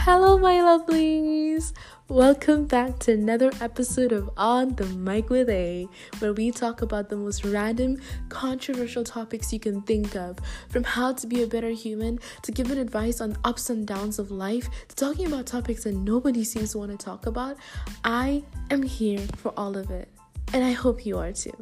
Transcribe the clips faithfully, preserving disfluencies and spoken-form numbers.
Hello, my lovelies! Welcome back to another episode of On the Mic with A, where we talk about the most random, controversial topics you can think of, from how to be a better human, to giving advice on ups and downs of life, to talking about topics that nobody seems to want to talk about. I am here for all of it, and I hope you are too.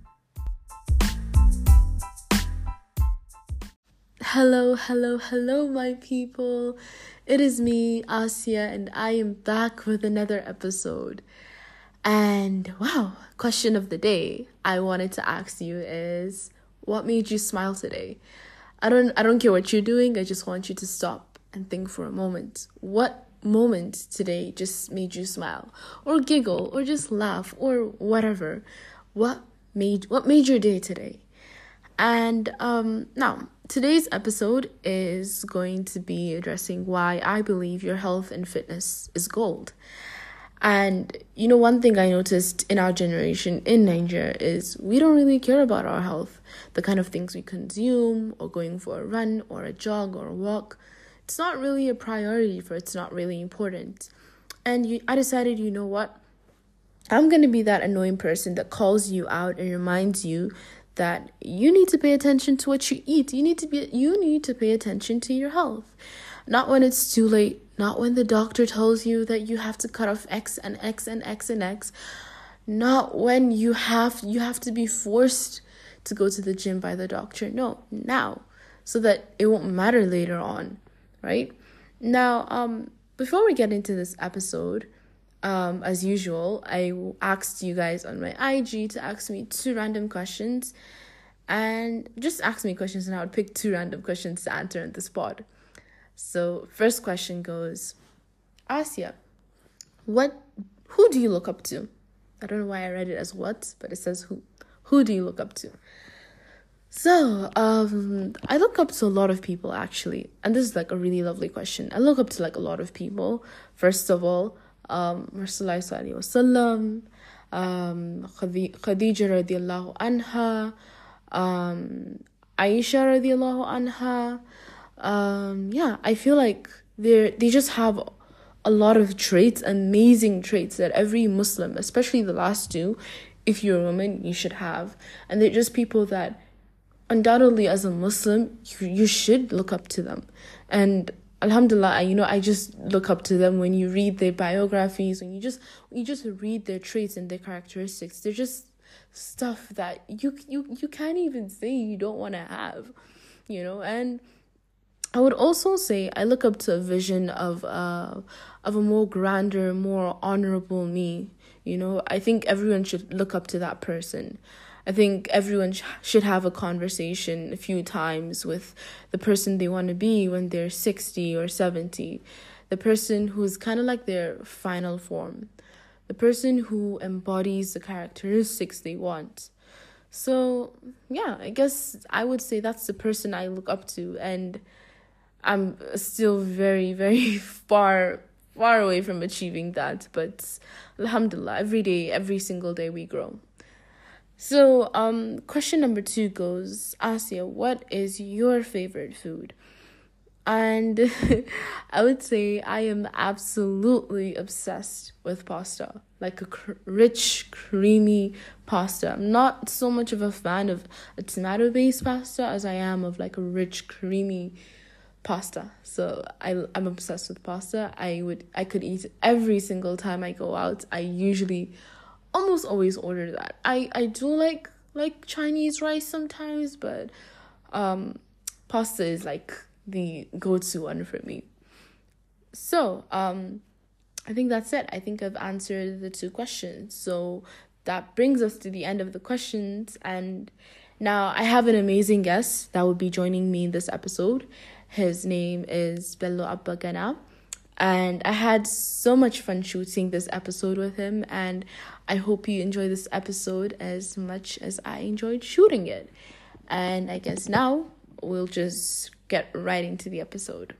Hello, hello, hello, my people. It is me, Asya, and I am back with another episode. And wow, question of the day I wanted to ask you is, what made you smile today? I don't I don't care what you're doing. I just want you to stop and think for a moment. What moment today just made you smile or giggle or just laugh or whatever? What made what made your day today? And um now today's episode is going to be addressing why I believe your health and fitness is gold. And you know, one thing I noticed in our generation in Nigeria is we don't really care about our health, the kind of things we consume, or going for a run or a jog or a walk. It's not really a priority for it's not really important. And you, I decided, you know what? I'm going to be that annoying person that calls you out and reminds you that you need to pay attention to what you eat. You need to be you need to pay attention to your health. Not when it's too late, not when the doctor tells you that you have to cut off X and X and X and X. Not when you have you have to be forced to go to the gym by the doctor. No, now, so that it won't matter later on, right? Now, um before we get into this episode, Um, as usual, I asked you guys on my I G to ask me two random questions, and just ask me questions and I would pick two random questions to answer in this pod. So first question goes, Asya, what, who do you look up to? I don't know why I read it as what, but it says who. Who do you look up to? So, um, I look up to a lot of people actually, and this is like a really lovely question. I look up to like a lot of people. First of all, um Rasulullah sallallahu alaihi wasallam, um Khadija radiallahu anha, um Aisha radiallahu anha. Um yeah, I feel like they they just have a lot of traits, amazing traits that every Muslim, especially the last two, if you're a woman, you should have. And they're just people that undoubtedly as a Muslim you, you should look up to them. And Alhamdulillah, I, you know, I just look up to them when you read their biographies, when you just when you just read their traits and their characteristics. They're just stuff that you you you can't even say you don't want to have, you know. And I would also say I look up to a vision of uh of a more grander, more honorable me. You know, I think everyone should look up to that person. I think everyone sh- should have a conversation a few times with the person they want to be when they're sixty or seventy. The person who's kind of like their final form. The person who embodies the characteristics they want. So, yeah, I guess I would say that's the person I look up to. And I'm still very, very far, far away from achieving that. But alhamdulillah, every day, every single day we grow. So, um, question number two goes, Asya, what is your favorite food? And I would say I am absolutely obsessed with pasta, like a cr- rich, creamy pasta. I'm not so much of a fan of a tomato-based pasta as I am of like a rich, creamy pasta. So I, I'm obsessed with pasta. I would, I could eat every single time I go out. I usually almost always order that. I, I do like like Chinese rice sometimes, but um, pasta is like the go-to one for me. So um, I think that's it. I think I've answered the two questions. So that brings us to the end of the questions. And now I have an amazing guest that will be joining me in this episode. His name is Bello Abbagana. And I had so much fun shooting this episode with him, and I hope you enjoy this episode as much as I enjoyed shooting it. And I guess now we'll just get right into the episode.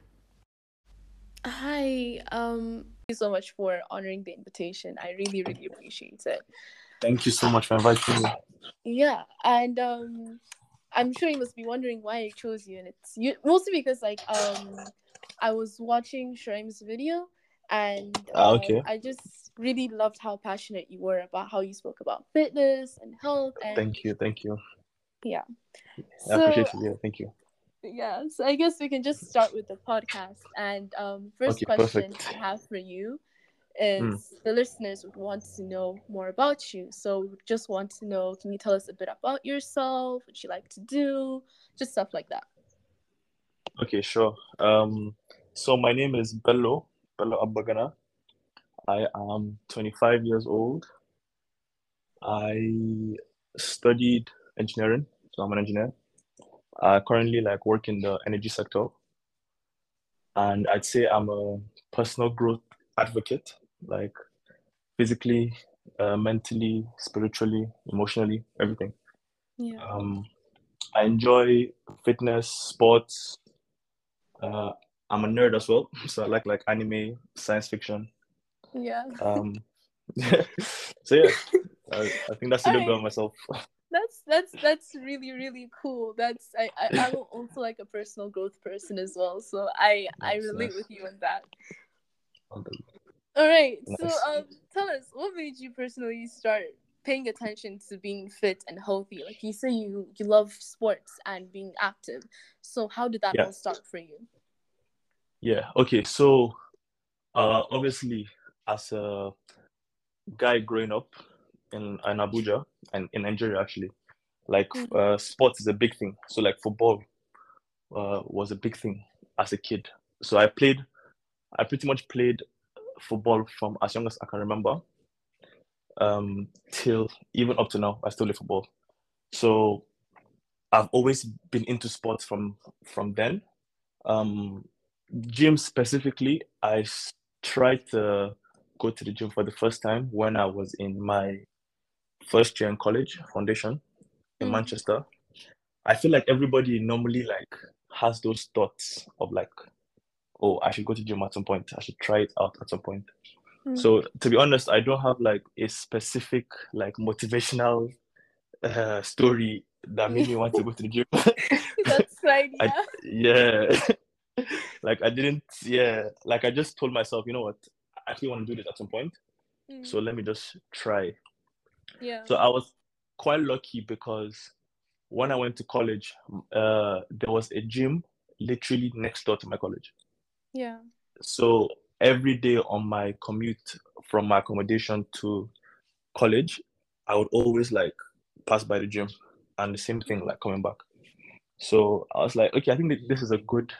Hi, um, thank you so much for honoring the invitation. I really, really appreciate it. Thank you so much for inviting me. Yeah, and um, I'm sure you must be wondering why I chose you, and it's you mostly because like um. I was watching Shrim's video, and Ah, um, okay. I just really loved how passionate you were about how you spoke about fitness and health, and Thank you. Thank you. yeah. I So appreciate it. Yeah, thank you. yeah, so I guess we can just start with the podcast. And um, first Okay, question perfect. I have for you Mm. is the listeners would want to know more about you. So we would just want to know, can you tell us a bit about yourself, what you like to do, just stuff like that. Okay, sure. Um, so my name is Bello, Bello Abagana. I am twenty-five years old. I studied engineering, so I'm an engineer. I currently like work in the energy sector, and I'd say I'm a personal growth advocate, like physically, uh, mentally, spiritually, emotionally, everything. Yeah. Um, I enjoy fitness, sports. Uh, I'm a nerd as well, so I like like anime, science fiction. Yeah. Um, so yeah, I, I think that's a All little bit right. of myself. That's that's that's really really cool. That's I, I I'm also like a personal growth person as well, so I I Nice, relate nice, with you on that. wonderful. All right. So, Nice. um, tell us what made you personally start paying attention to being fit and healthy? Like you say, you you love sports and being active. So, how did that Yeah, all start for you? yeah. Okay, so uh, obviously, as a guy growing up in in Abuja and in Nigeria, actually, like Mm. uh, sports is a big thing. So like football uh, was a big thing as a kid. So I played, I pretty much played football from as young as I can remember, um, till even up to now. I still play football. So I've always been into sports from from then. Um, Gym specifically, I s- tried to go to the gym for the first time when I was in my first year in college, foundation in Mm. Manchester. I feel like everybody normally like has those thoughts of like, oh, I should go to gym at some point. I should try it out at some point. Mm. So to be honest, I don't have like a specific like motivational uh, story that made me want to go to the gym. That's fine. I Yeah. yeah, like I didn't yeah, like I just told myself, you know what, I actually want to do this at some point. So Mm. let me just try. Yeah. So I was quite lucky because when I went to college, uh, there was a gym literally next door to my college. Yeah. So every day on my commute from my accommodation to college, I would always like pass by the gym and the same thing like coming back. So I was like, okay, I think that this is a good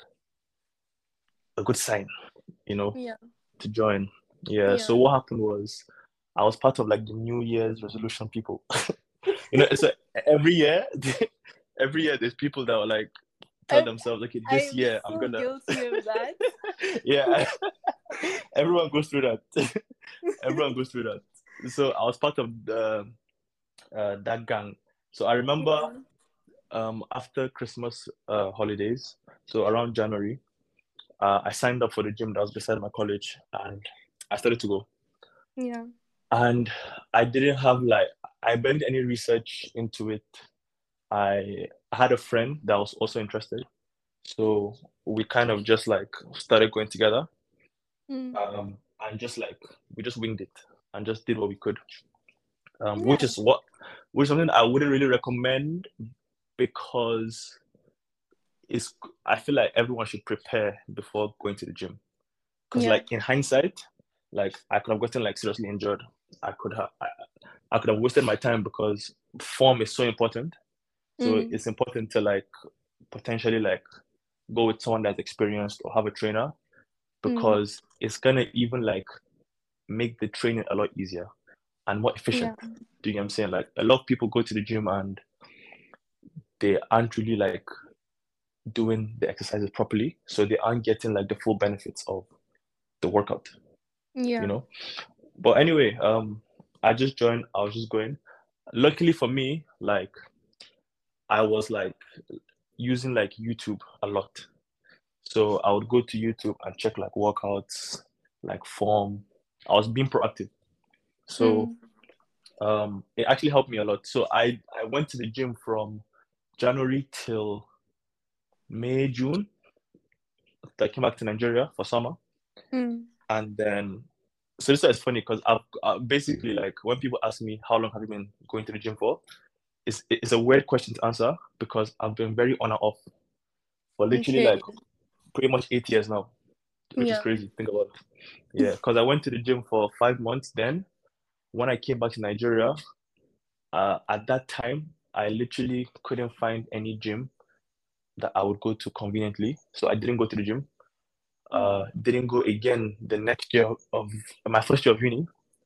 a good sign, you know, Yeah. to join. Yeah. Yeah. So what happened was I was part of like the New Year's resolution people. You know, so every year, every year there's people that are like tell I themselves, okay, I this am year I'm so gonna guilty of that. yeah. Everyone goes through that. Everyone goes through that. So I was part of the uh, that gang. So I remember Yeah. um after Christmas uh holidays, so around January, uh, I signed up for the gym that was beside my college and I started to go. Yeah. And I didn't have like I barely did any research into it. I had a friend that was also interested. So we kind of just like started going together. Mm. Um, and just like we just winged it and just did what we could. Um, which Yeah. is what which is something I wouldn't really recommend because it's I feel like everyone should prepare before going to the gym. Because Yeah. like in hindsight, like I could have gotten like seriously injured. I could have I, I could have wasted my time because form is so important. So Mm. it's important to like potentially like go with someone that's experienced or have a trainer Mm. because it's gonna even like make the training a lot easier and more efficient. Yeah. Do you get what I'm saying? Like a lot of people go to the gym and they aren't really like doing the exercises properly, so they aren't getting like the full benefits of the workout, you Yeah. know. But anyway, um, I just joined. I was just going. Luckily for me, like I was like using like YouTube a lot, so I would go to YouTube and check like workouts, like form. I was being proactive, so Mm. um, it actually helped me a lot. So I I went to the gym from January till May, June. I came back to Nigeria for summer, Mm. and then so this is funny because I've uh, basically like when people ask me how long have you been going to the gym for, it's it's a weird question to answer because I've been very on and off for literally Okay. like pretty much eight years now, which is Yeah. crazy. Think about it. Yeah, because I went to the gym for five months. Then when I came back to Nigeria, uh, at that time I literally couldn't find any gym that I would go to conveniently, so I didn't go to the gym. Uh, didn't go again the next year of my first year of uni.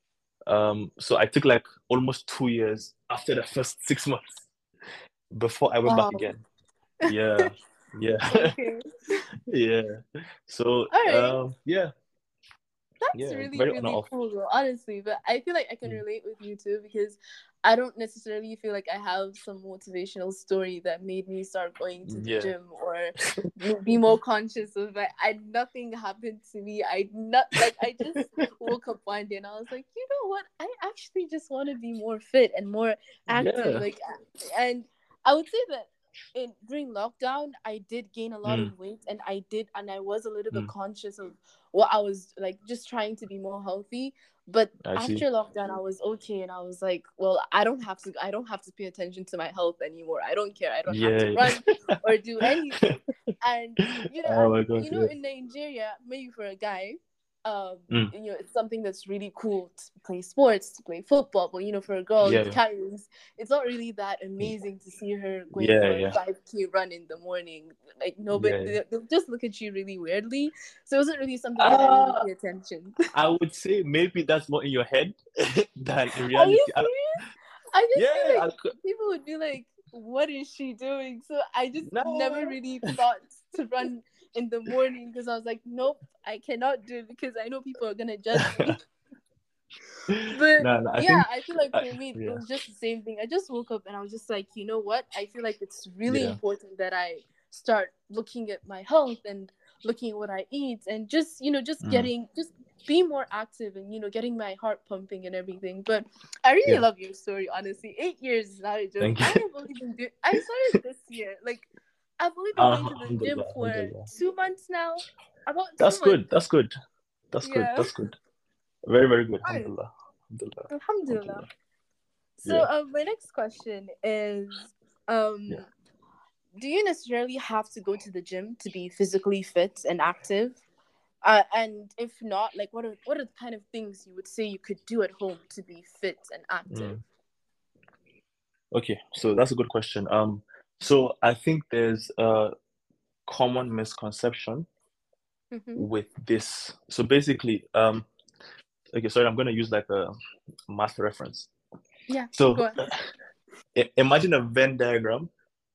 Um, so I took like almost two years after the first six months before I went back Wow. again. Yeah, yeah, Okay. yeah. So, All right. um, yeah, That's yeah, really, very on and really off. cool, though, honestly. But I feel like I can Mm. relate with you too because I don't necessarily feel like I have some motivational story that made me start going to the Yeah, gym or be more conscious of it. I nothing happened to me. I not like I just woke up one day and I was like, you know what? I actually just want to be more fit and more active. yeah. Like, and I would say that in during lockdown, I did gain a lot Mm, of weight, and I did, and I was a little bit mm. conscious of what I was like, just trying to be more healthy. But I see. after lockdown, I was okay, and I was like, well, I don't have to, I don't have to pay attention to my health anymore. I don't care. I don't have to Yeah. run or do anything. And you know, Oh and my God, you know, yeah. in Nigeria, maybe for a guy, um, Mm, you know, it's something that's really cool to play sports, to play football. But you know, for a girl, yeah, it carries. It's not really that amazing to see her going yeah, for a yeah, five k run in the morning. Like nobody, yeah. they- they'll just look at you really weirdly. So it wasn't really something that I really Uh, pay attention. I would say maybe that's more in your head than in Are you reality. I don't, serious? I just feel yeah, like I could, people would be like, "What is she doing?" So I just never no. really thought to run in the morning because I was like, "Nope, I cannot do it because I know people are gonna judge me." But No, no, I yeah, think, I feel like uh, for me it yeah, was just the same thing. I just woke up and I was just like, you know what? I feel like it's really yeah, important that I start looking at my health and looking at what I eat and just, you know, just mm, getting just be more active and, you know, getting my heart pumping and everything. But I really yeah. love your story, honestly. Eight years is not a joke. Thank I you. have only been doing I started this year. Like I've only been going to the gym Alhamdulillah, for alhamdulillah. two months now. About two That's months. good. That's good. That's good. Yeah. That's good. Very, very good. All right. Alhamdulillah. Alhamdulillah. Alhamdulillah. Alhamdulillah. So, Yeah. um, my next question is, um, Yeah. do you necessarily have to go to the gym to be physically fit and active? Uh, and if not, like, what are what are the kind of things you would say you could do at home to be fit and active? Mm. Okay. So that's a good question. Um, so I think there's a common misconception Mm-hmm. with this. So basically, um, okay, sorry, I'm gonna use like a math reference. Yeah, So go ahead. i- imagine a Venn diagram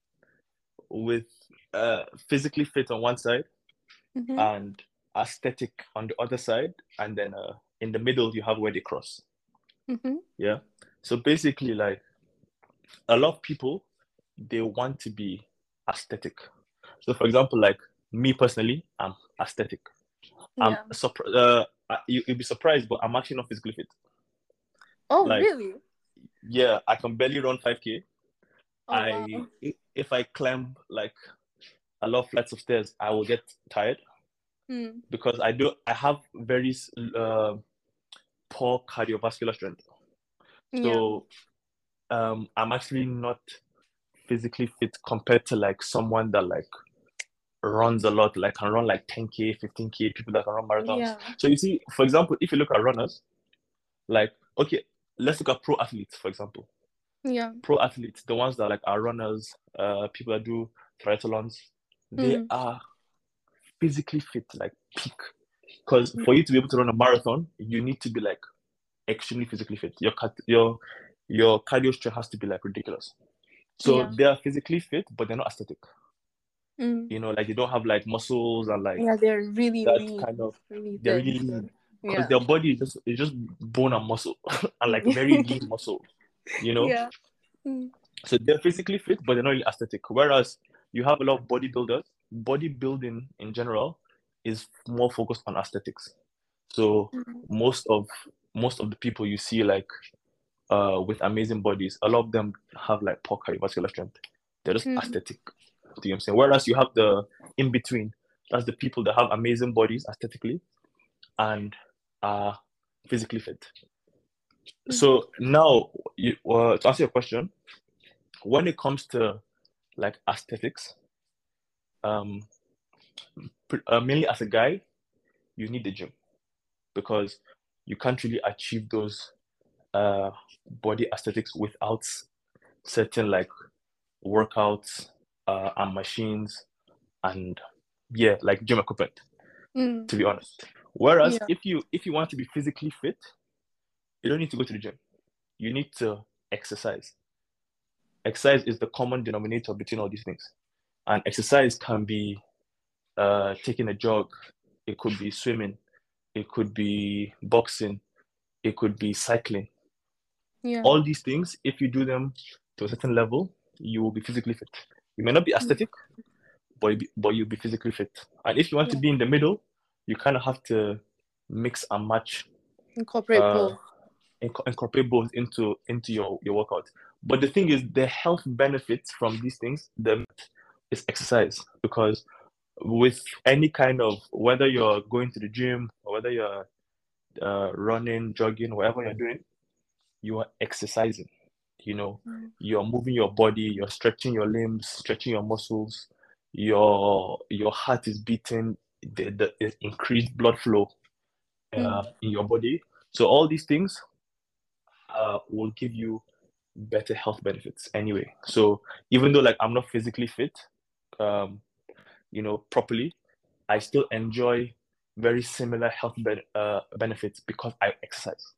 with uh physically fit on one side Mm-hmm. and aesthetic on the other side, and then uh in the middle you have where they cross. Mm-hmm. Yeah. So basically, like a lot of people, they want to be aesthetic. So for example, like me personally, I'm aesthetic. I'm Yeah. surprised. Uh, you, you'll be surprised, but I'm actually not physically fit. Oh, Like, really? yeah, I can barely run five k. Oh, wow. I if I climb like a lot of flights of stairs, I will get tired Hmm. because I do. I have very uh, poor cardiovascular strength. Yeah. So um, I'm actually not physically fit compared to like someone that like runs a lot, like can run like ten k, fifteen k, people that can run marathons. Yeah. So you see, for example, if you look at runners, like okay, let's look at pro athletes, for example. Yeah. Pro athletes, the ones that like are runners, uh, people that do triathlons, they Hmm. are physically fit, like peak. Because for you to be able to run a marathon, you need to be like extremely physically fit. Your your your cardio strength has to be like ridiculous. So Yeah. they are physically fit, but they're not aesthetic. Hmm. You know, like they don't have like muscles and like Yeah, they're really that lean, kind of. really They're thin. really So, lean because yeah. their body is just is just bone and muscle and like very lean muscle. You know, Yeah. Hmm. so they're physically fit, but they're not really aesthetic. Whereas you have a lot of bodybuilders. Bodybuilding in general is more focused on aesthetics. So most of most of the people you see like uh with amazing bodies, a lot of them have like poor cardiovascular strength. They're just Hmm. aesthetic. Do you know what I'm saying? Whereas you have the in between. That's the people that have amazing bodies aesthetically and are physically fit. Mhm. So now, you, uh, to answer your question, when it comes to like aesthetics, um, pre- uh, mainly as a guy, you need the gym because you can't really achieve those uh body aesthetics without certain like workouts uh and machines and yeah, like gym equipment, Mm. to be honest. Whereas Yeah. if you if you want to be physically fit, you don't need to go to the gym. You need to exercise. Exercise is the common denominator between all these things. And exercise can be uh taking a jog, it could be swimming, it could be boxing, it could be cycling. Yeah. All these things, if you do them to a certain level, you will be physically fit. You may not be aesthetic, but you be, but you'll be physically fit. And if you want to Yeah. be in the middle, you kind of have to mix and match, Incorporate uh, both. inc- incorporate both into into your your workout. But the thing is, the health benefits from these things, the is exercise because with any kind of whether you're going to the gym or whether you're uh, running, jogging, whatever you're doing, you are exercising. You know, Mm. you're moving your body, you're stretching your limbs, stretching your muscles, your your heart is beating, the, the increased blood flow uh, Mm. in your body. So all these things uh, will give you better health benefits anyway. So even though like I'm not physically fit, um, you know, properly, I still enjoy very similar health ben- uh, benefits because I exercise.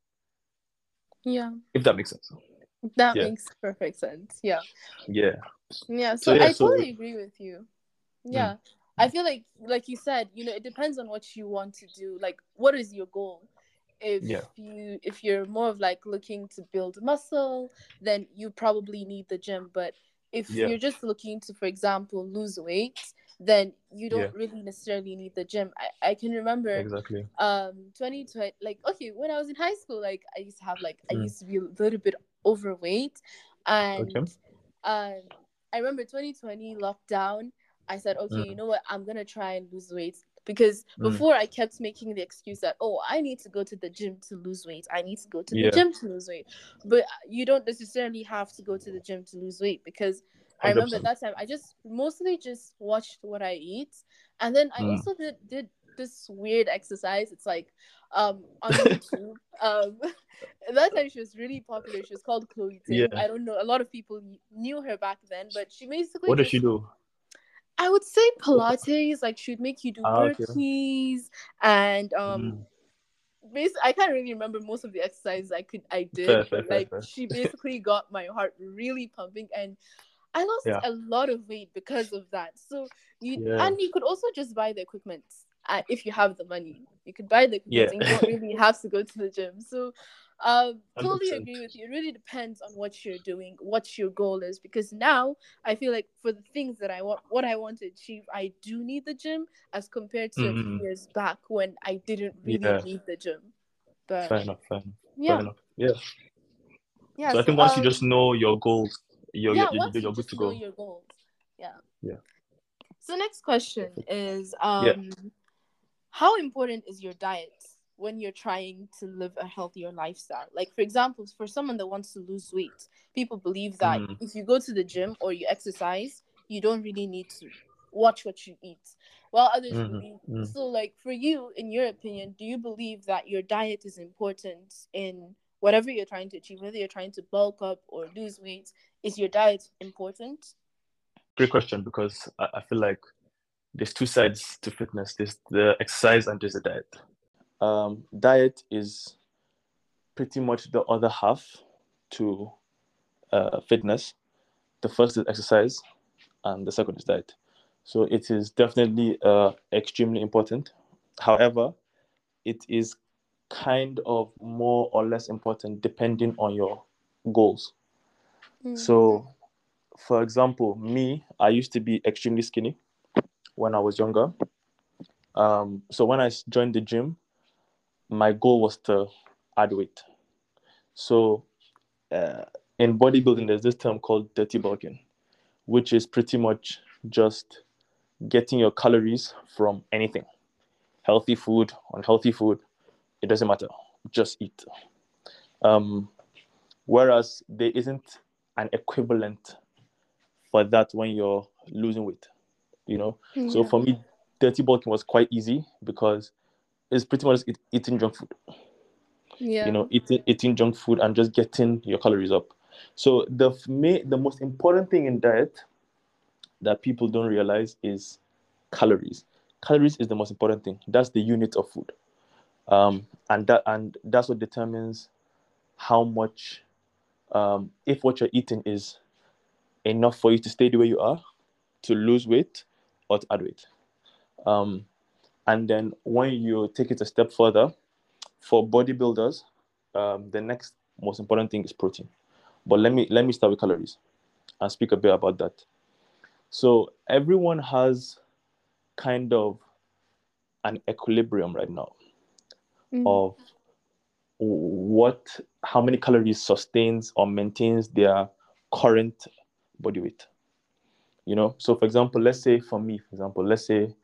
Yeah. If that makes sense. That Yeah, makes perfect sense. Yeah. yeah. Yeah. So So yeah, I so totally agree with you. mm, Yeah. I feel like like you said, you know, it depends on what you want to do. Like what is your goal? If yeah, you if you're more of like looking to build muscle, then you probably need the gym. But if yeah, you're just looking to, for example, lose weight, then you yeah. don't really necessarily need the gym. I, I can remember Exactly. um twenty twenty, like, okay, when I was in high school, like I used to have like I Mm, used to be a little bit overweight, and okay. um I remember twenty twenty lockdown, I said, okay, you Mm, know what, I'm gonna try and lose weight. Because mm, before I kept making the excuse that, oh, I need to go to the gym to lose weight. I need to go to the yeah, gym to lose weight. But you don't necessarily have to go to the gym to lose weight, because I remember one hundred percent. that time I just mostly just watched what I eat. And then I Mm, also did did this weird exercise. It's like um on YouTube. Um that time she was really popular. She was called Chloe Ting. yeah. I don't know. A lot of people knew her back then, but she basically What does she just, do? I would say What, Pilates, like she'd make you do ah, okay. burpees and um Mm, basically I can't really remember most of the exercises I could I fair, did, fair, but fair, like fair. she basically got my heart really pumping, and I lost Yeah, a lot of weight because of that. So you yeah, and you could also just buy the equipment, uh, if you have the money. You could buy the equipment yeah. and you don't really have to go to the gym. So um totally one hundred percent. agree with you. It really depends on what you're doing, what your goal is. Because now I feel like for the things that I want, what I want to achieve, I do need the gym as compared to a few Mm, years back when I didn't really yeah, need the gym. But fair enough, fair enough, fair yeah, enough. Yeah. yeah. So I So think once you just um know your goals, you're you're, yeah, you're once you you're good just to know go. your goals. Yeah. Yeah. So next question Perfect. is Yeah. um how important is your diet when you're trying to live a healthier lifestyle? Like for example, for someone that wants to lose weight, people believe that Mm, if you go to the gym or you exercise, you don't really need to watch what you eat. While others mm, believe, mm. so like for you, in your opinion, do you believe that your diet is important in whatever you're trying to achieve, whether you're trying to bulk up or lose weight? Is your diet important? Great question because I, I feel like there's two sides to fitness. There's the exercise and there's the diet. Um, diet is pretty much the other half to uh, fitness. The first is exercise, and the second is diet. So it is definitely uh, extremely important. However, it is kind of more or less important depending on your goals. Mm. So, for example, me, I used to be extremely skinny when I was younger. Um, so when I joined the gym, my goal was to add weight. So uh, in bodybuilding, there's this term called dirty bulking, which is pretty much just getting your calories from anything. Healthy food, unhealthy food, it doesn't matter. Just eat. Um, whereas there isn't an equivalent for that when you're losing weight, you know. So Yeah. for me, dirty bulking was quite easy because it's pretty much eat, eating junk food. Yeah. You know, eating eating junk food and just getting your calories up. So the f- ma- the most important thing in diet that people don't realize is calories. Calories is the most important thing. That's the unit of food, um, and that and that's what determines how much, um, if what you're eating is enough for you to stay the way you are, to lose weight, or to add weight. Um, and then when you take it a step further, for bodybuilders, um, the next most important thing is protein. But let me let me start with calories and speak a bit about that. So everyone has kind of an equilibrium right now Mm. of what how many calories sustains or maintains their current body weight. You know, so for example, let's say for me, for example, let's say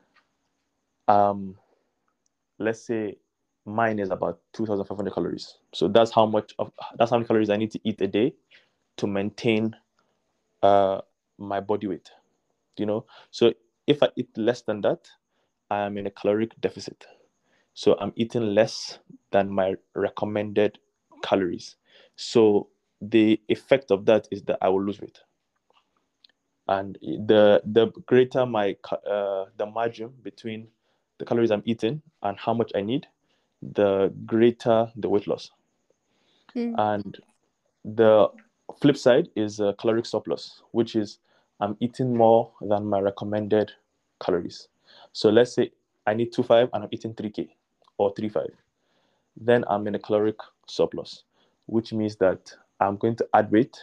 um let's say mine is about two thousand five hundred calories. So that's how much of that's how many calories I need to eat a day to maintain uh my body weight. You know, so if I eat less than that, I am in a caloric deficit. So I'm eating less than my recommended calories. So the effect of that is that I will lose weight. And the the greater my uh, the margin between the calories I'm eating and how much I need, the greater the weight loss. Mm. And the flip side is a caloric surplus, which is I'm eating more than my recommended calories. So let's say I need two five and I'm eating three k or three five. Then I'm in a caloric surplus, which means that I'm going to add weight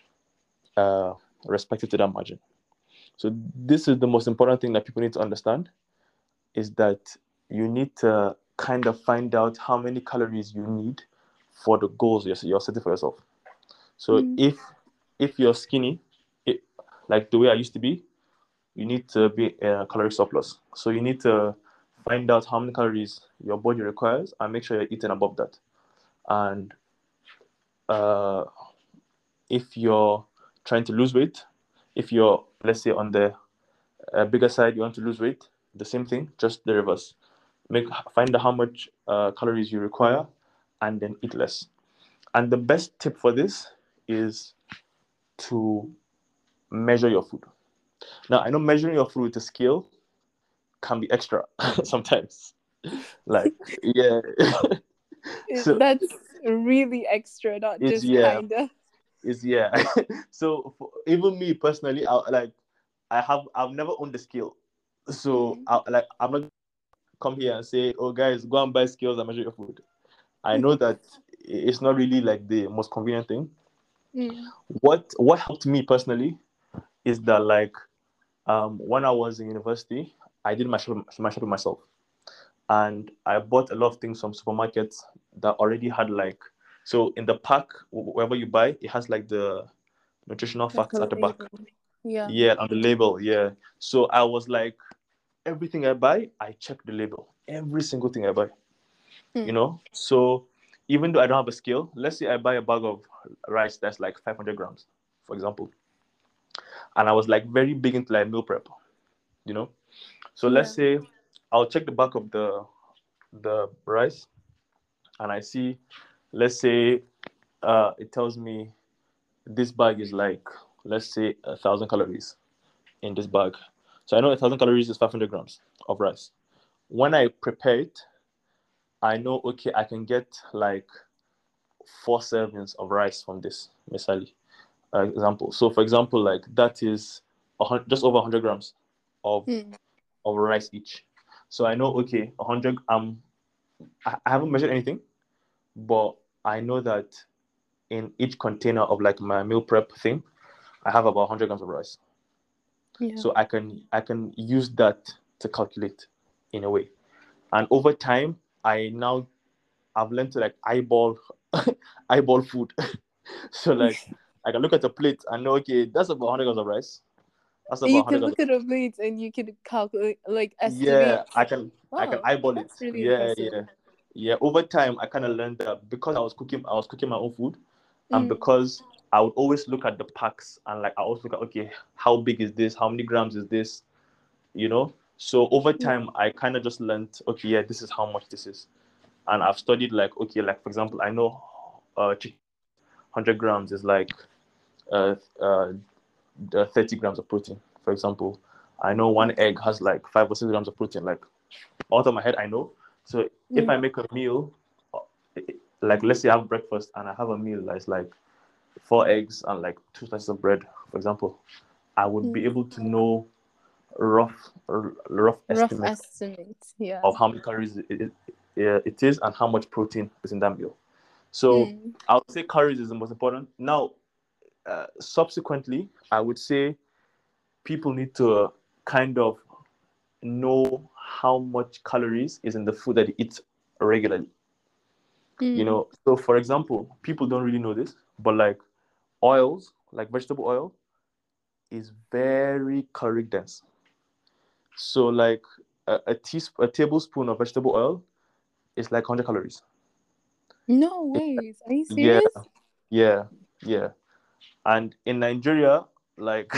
uh, respective to that margin. So this is the most important thing that people need to understand, is that you need to kind of find out how many calories you need for the goals you're, you're setting for yourself. So Mm. if if you're skinny, it, like the way I used to be, you need to be a caloric surplus. So you need to find out how many calories your body requires and make sure you're eating above that. And uh, if you're trying to lose weight, if you're, let's say, on the uh, bigger side, you want to lose weight, the same thing, just the reverse. Make find out how much uh, calories you require, and then eat less. And the best tip for this is to measure your food. Now, I know measuring your food with a scale can be extra sometimes. Like, yeah. It- so That's really extra, not it's just yeah, kinda. it's yeah. so for, even me personally, I like I have I've never owned a scale, so Mm. I like I'm not come here and say, oh guys, go and buy scales and measure your food. I know that it's not really like the most convenient thing. Mm. What what helped me personally is that, like, um when I was in university, I did my shopping, my shopping myself, and I bought a lot of things from supermarkets that already had, like, so in the pack wherever you buy, it has like the nutritional Like facts a at the back. label. Yeah. Yeah, on the label. Yeah. So I was like, everything I buy, I check the label. Every single thing I buy. You Mm. know. So even though I don't have a scale, let's say I buy a bag of rice that's like five hundred grams, for example, and I was like very big into like meal prep. You know. So let's Yeah. say I'll check the back of the the rice, and I see, let's say, uh, it tells me this bag is like, let's say, a thousand calories in this bag. So I know a thousand calories is five hundred grams of rice. When I prepare it, I know, okay, I can get like four servings of rice from this, misali, uh, example. So for example, like that is a hun- just over one hundred grams of Mm. of rice each. So I know, okay, one hundred. Um, I I haven't measured anything, but I know that in each container of like my meal prep thing, I have about one hundred grams of rice. Yeah. So I can I can use that to calculate in a way. And over time, I now I've learned to like eyeball eyeball food. so like I can look at a plate and know, okay, that's about one hundred grams of rice. That's You about can hundred grams. look at a plate and you can calculate, like Yeah, estimate. I can I can Wow, eyeball it. that's really Yeah, impressive. yeah. Yeah. Over time I kind of learned that because I was cooking I was cooking my own food, and Mm, because I would always look at the packs, and like I also look at, okay, how big is this? How many grams is this? You know? So over yeah. time I kind of just learned, okay, yeah, this is how much this is. And I've studied, like, okay, like for example, I know uh chicken one hundred grams is like uh, uh uh, thirty grams of protein, for example. I know one egg has like five or six grams of protein. Like, out of my head, I know. So if Mm, I make a meal, uh, like let's say I have breakfast and I have a meal that's like four eggs and like two slices of bread, for example, I would be mm. able to know rough rough Rough estimate estimate. Yeah. of how many calories it, it, it is and how much protein is in that meal. So Mm, I would say calories is the most important. Now, uh, subsequently, I would say people need to kind of know how much calories is in the food that they eat regularly. You mm. know, so for example, people don't really know this, but like oils, like vegetable oil, is very caloric dense. So like a, a teaspoon, a tablespoon of vegetable oil is like one hundred calories. No ways. Are you Yeah, serious? yeah, yeah. And in Nigeria, like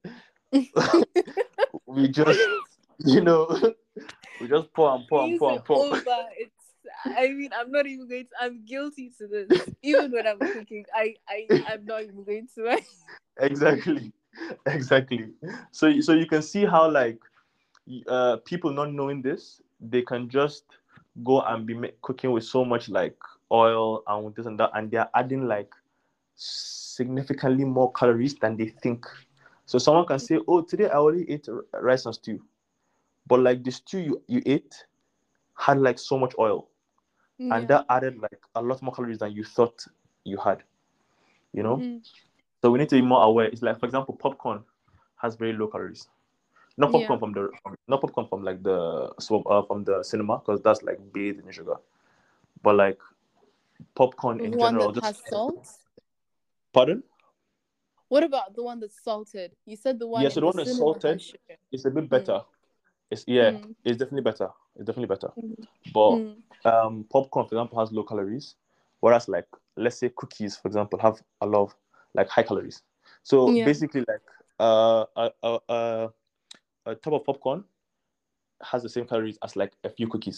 we just, you know, we just pour and pour and Use pour it and pour. over. It's. I mean, I'm not even going to. I'm guilty to this. Even when I'm cooking, I, I, I'm not even going to. Exactly, exactly. So, so you can see how like uh, people not knowing this, they can just go and be ma- cooking with so much like oil and with this and that, and they're adding like significantly more calories than they think. So someone can say, "Oh, today I only ate r- rice and stew," but like the stew you, you ate had like so much oil, and Yeah. that added like a lot more calories than you thought you had. You know, Mm, so we need to be more aware. It's like, for example, popcorn has very low calories. Not yeah. popcorn from the not popcorn from like the so uh, from the cinema, because that's like bathed in sugar. But like popcorn The in one general, that just has salt. pardon. What about the one that's salted? You said the one Yeah, so in the the one that's cinema has salted sugar. is a bit Mm, better. It's yeah, mm, it's definitely better. It's definitely better. mm, But mm. um, popcorn, for example, has low calories, whereas like let's say cookies, for example, have a lot of like high calories. So Yeah. basically, like uh, a, a, a, a tub of popcorn has the same calories as like a few cookies.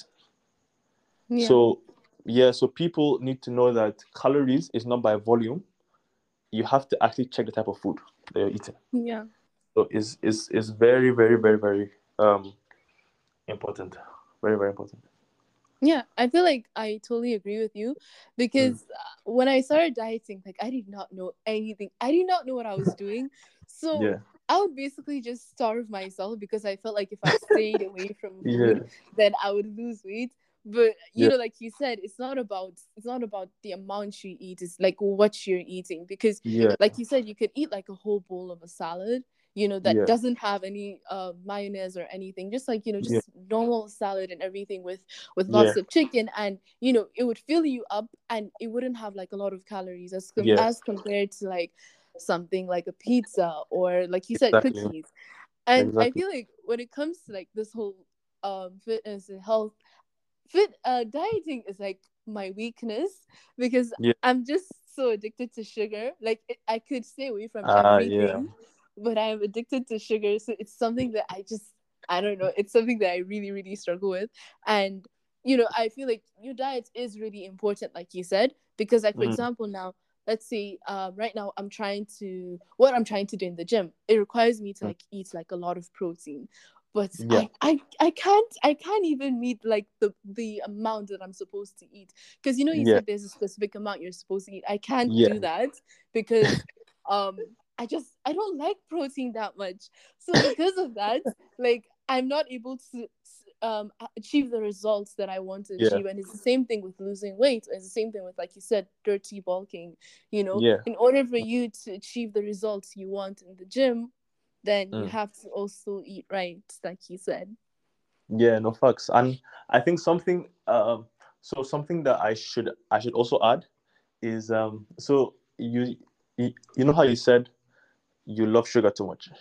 Yeah. So yeah, so people need to know that calories is not by volume. You have to actually check the type of food that you're eating. Yeah. So it's it's, it's very, very, very, very um important. Very, very important. Yeah, I feel like I totally agree with you Mm. because uh, when I started dieting, like I did not know anything. I did not know what I was doing. So Yeah. I would basically just starve myself because I felt like if I stayed away from Yeah. food, then I would lose weight. But you Yeah. know, like you said, it's not about it's not about the amount you eat, it's like what you're eating. Because Yeah. like you said, you could eat like a whole bowl of a salad, you know, that Yeah. doesn't have any uh mayonnaise or anything, just like, you know, Yeah. just normal salad and everything with with Yeah. lots of chicken, and you know it would fill you up and it wouldn't have like a lot of calories as com- Yeah. as compared to like something like a pizza or like you said Exactly. cookies. And I Exactly. feel like when it comes to like this whole um fitness and health, fit uh dieting is like my weakness because Yeah. I'm just so addicted to sugar. Like it, I could stay away from Ah, yeah. everything, but I am addicted to sugar. So it's something that I just I don't know. It's something that I really really struggle with, and you know I feel like your diet is really important, like you said, because like for Mm. example now. Let's say um, right now I'm trying to what I'm trying to do in the gym. It requires me to Mm. like eat like a lot of protein, but Yeah. I, I I can't I can't even meet like the the amount that I'm supposed to eat, because you know you Yeah. said there's a specific amount you're supposed to eat. I can't Yeah. do that because um I just I don't like protein that much. So because of that, like I'm not able to um achieve the results that I want to Yeah. achieve. And it's the same thing with losing weight. It's the same thing with, like you said, dirty bulking. You know, Yeah. in order for you to achieve the results you want in the gym, then you Mm. have to also eat right, like you said. Yeah, no facts. And I think something um so something that I should I should also add is um so you you, you know how you said you love sugar too much.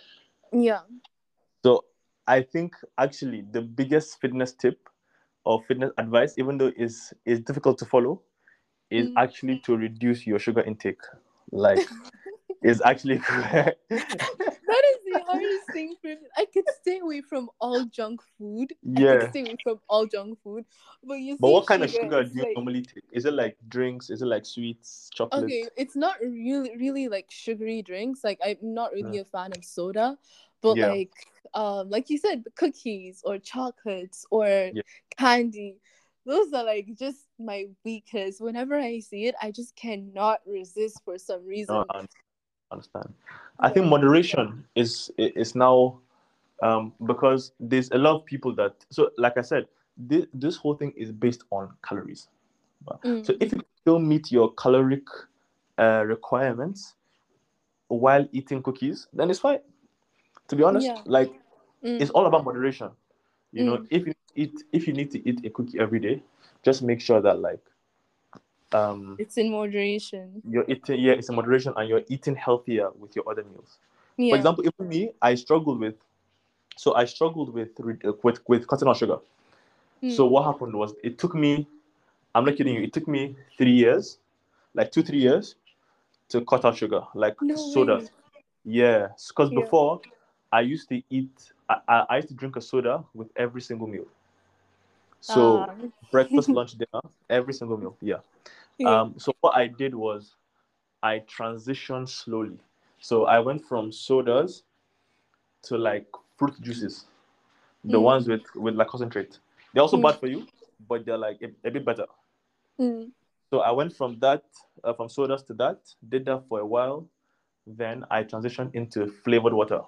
Yeah. So I think actually the biggest fitness tip or fitness advice, even though is is difficult to follow, is Mm. actually to reduce your sugar intake. Like, is actually correct. That is the hardest thing for me. I could stay away from all junk food. I could Yeah. stay away from all junk food. But you But see, what kind of sugar, sugar it's do you like, normally take? Is it like drinks? Is it like sweets, okay, chocolate? it's not really, really like sugary drinks. Like, I'm not really Mm. a fan of soda. But Yeah. like, um, like you said, cookies or chocolates or Yeah. candy, those are like just my weakness. Whenever I see it, I just cannot resist for some No, reason. I understand. I think Yeah. moderation is is now um because there's a lot of people that, so like I said, this, this whole thing is based on calories. So Mm. if you still meet your caloric uh, requirements while eating cookies, then it's fine. To be honest, Yeah. like, it's Mm. all about moderation. You know, Mm. if you eat if you need to eat a cookie every day, just make sure that like um It's in moderation. you're eating, yeah, it's a moderation, and you're eating healthier with your other meals. For Yeah. example, even me, I struggled with so I struggled with re- uh, with with cutting out sugar. So Mm. what happened was, it took me, I'm not kidding you, it took me three years, like two three years to cut out sugar, like No soda. way. Yeah, because Yeah. before I used to eat, I, I I used to drink a soda with every single meal. So Ah. breakfast, lunch, dinner, every single meal. Yeah. Yeah. Um. So what I did was I transitioned slowly. So I went from sodas to like fruit juices, the Mm. ones with with like concentrate. They're also Mm. bad for you, but they're like a, a bit better. Mm. So I went from that, uh, from sodas to that. Did that for a while. Then I transitioned into flavored water,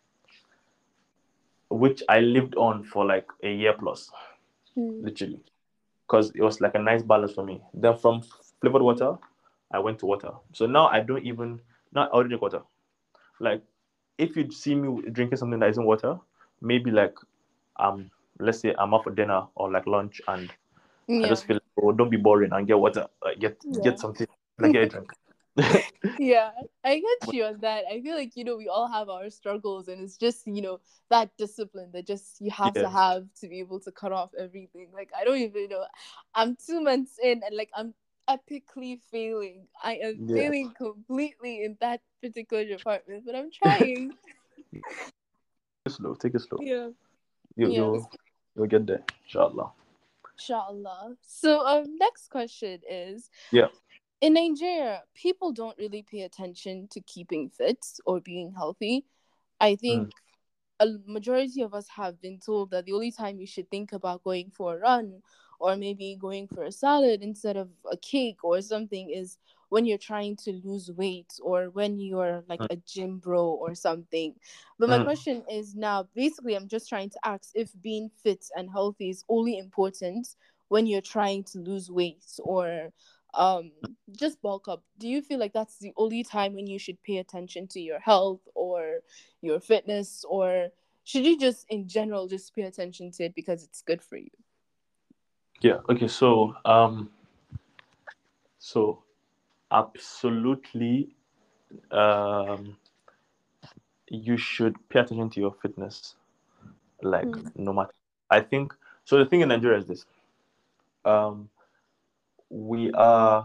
which I lived on for like a year plus, Mm. literally, because it was like a nice balance for me. Then from flavored water, I went to water. So now I don't even, now I only drink water. Like, if you see me drinking something that isn't water, maybe like um let's say I'm out for dinner or like lunch, and I Yeah. just feel like, oh, don't be boring and get water, like get Yeah. get something, like get a drink. Yeah. I get you on that. I feel like, you know, we all have our struggles, and it's just, you know, that discipline that just you have to Yeah, have to be able to cut off everything. Like, I don't even know. I'm two months in, and like I'm epically failing. I am yeah. failing completely in that particular department, but I'm trying. Take it slow, take it slow. Yeah. You Yeah. you you'll get there, inshallah. Inshallah. So, um, next question is, Yeah. in Nigeria, people don't really pay attention to keeping fit or being healthy. I think Mm, a majority of us have been told that the only time you should think about going for a run or maybe going for a salad instead of a cake or something is when you're trying to lose weight or when you're like mm, a gym bro or something. But my mm. question is now, basically, I'm just trying to ask if being fit and healthy is only important when you're trying to lose weight or um just bulk up. Do you feel like that's the only time when you should pay attention to your health or your fitness, or should you just in general just pay attention to it because it's good for you? Yeah. Okay. So um so absolutely, um you should pay attention to your fitness, like, Mm. no matter. I think so. The thing in Nigeria is this: um we are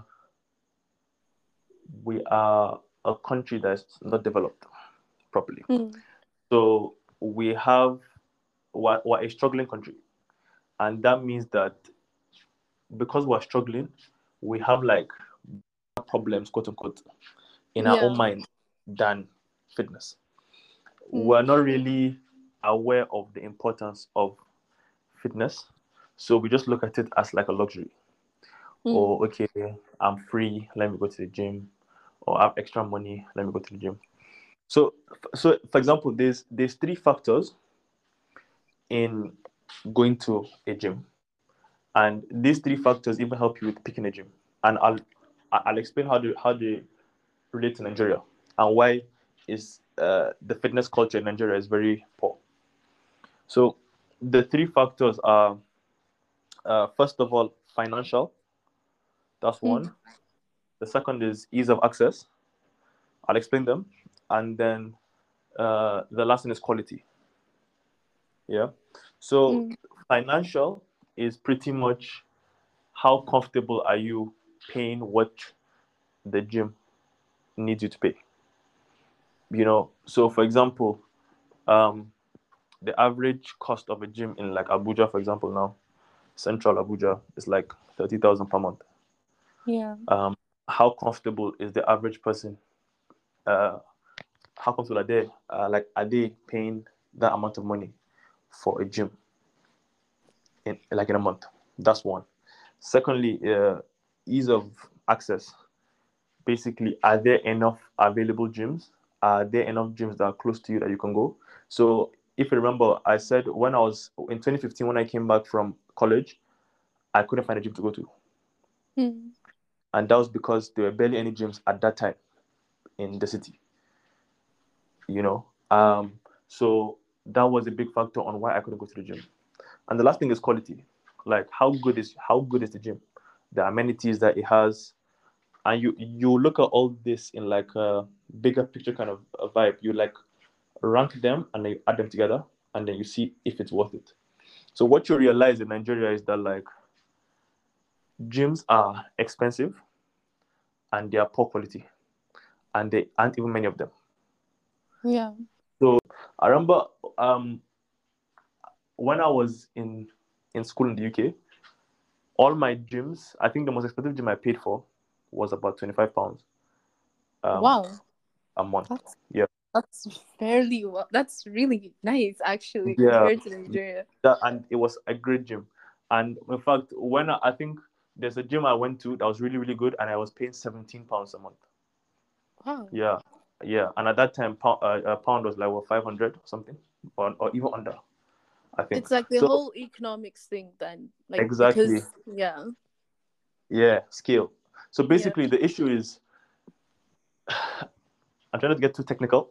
we are a country that's not developed properly. Mm. So we have, we're, we're a struggling country, and that means that because we're struggling, we have like problems, quote unquote, in our own Yeah. mind than fitness. We're Mm. not really aware of the importance of fitness, so we just look at it as like a luxury. Mm. Or, okay, I'm free, let me go to the gym, or I have extra money, let me go to the gym. So, so for example, there's there's three factors in going to a gym, and these three factors even help you with picking a gym. And I'll I'll explain how they how they relate to Nigeria and why is uh, the fitness culture in Nigeria is very poor. So the three factors are, uh, first of all, financial. That's Mm. one. The second is ease of access. I'll explain them, and then Uh, the last thing is quality. Yeah. So Mm. financial is pretty much how comfortable are you paying what the gym needs you to pay. You know, so for example, um, the average cost of a gym in like Abuja, for example, now central Abuja is like thirty thousand per month. Yeah. Um, how comfortable is the average person? Uh, how comfortable are they? Uh, like, are they paying that amount of money for a gym in like in a month? That's one. Secondly, uh, ease of access. Basically, are there enough available gyms? Are there enough gyms that are close to you that you can go? So, if you remember, I said when I was in twenty fifteen, when I came back from college, I couldn't find a gym to go to. Mm. And that was because there were barely any gyms at that time in the city, you know. Um, so that was a big factor on why I couldn't go to the gym. And the last thing is quality. Like how good is how good is the gym? The amenities that it has, and you you look at all this in like a bigger picture kind of a vibe. You like rank them and then you add them together, and then you see if it's worth it. So what you realize in Nigeria is that like gyms are expensive and they are poor quality, and they aren't even many of them. Yeah. So I remember um, when I was in in school in the U K, all my gyms, I think the most expensive gym I paid for was about twenty five pounds um, Wow. a month. That's Yeah, that's fairly well. That's really nice, actually, yeah, compared to Nigeria. that, and it was a great gym. And in fact, when I, I think there's a gym I went to that was really really good, and I was paying seventeen pounds a month. Wow. Yeah, yeah, and at that time, pound, uh, a pound was like what five hundred or something, or or even under, I think. It's like the So whole economics thing then. Like exactly, because yeah. yeah, scale. So Yeah. basically, the issue is I'm trying not to get too technical.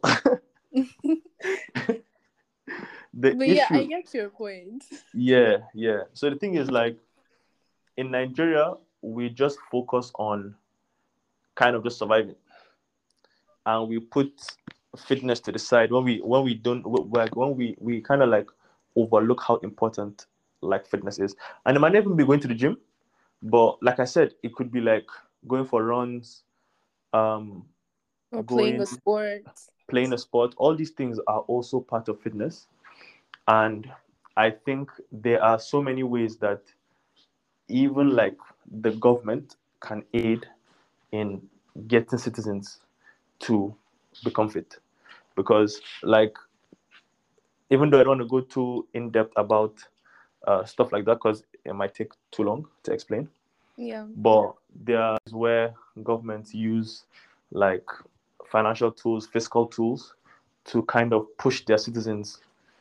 The But yeah, I issue, get your point. yeah, yeah. So the thing is, like in Nigeria, we just focus on kind of just surviving, and we put fitness to the side when we when we don't like when we we kind of like overlook how important like fitness is. And it might not even be going to the gym, but like I said, it could be like going for runs, um, Or playing going a sport. playing a sport. All these things are also part of fitness. And I think there are so many ways that even like the government can aid in getting citizens to become fit. Because like even though I don't want to go too in depth about uh, stuff like that because it might take too long to explain, Yeah. but there are where governments use like financial tools, fiscal tools to kind of push their citizens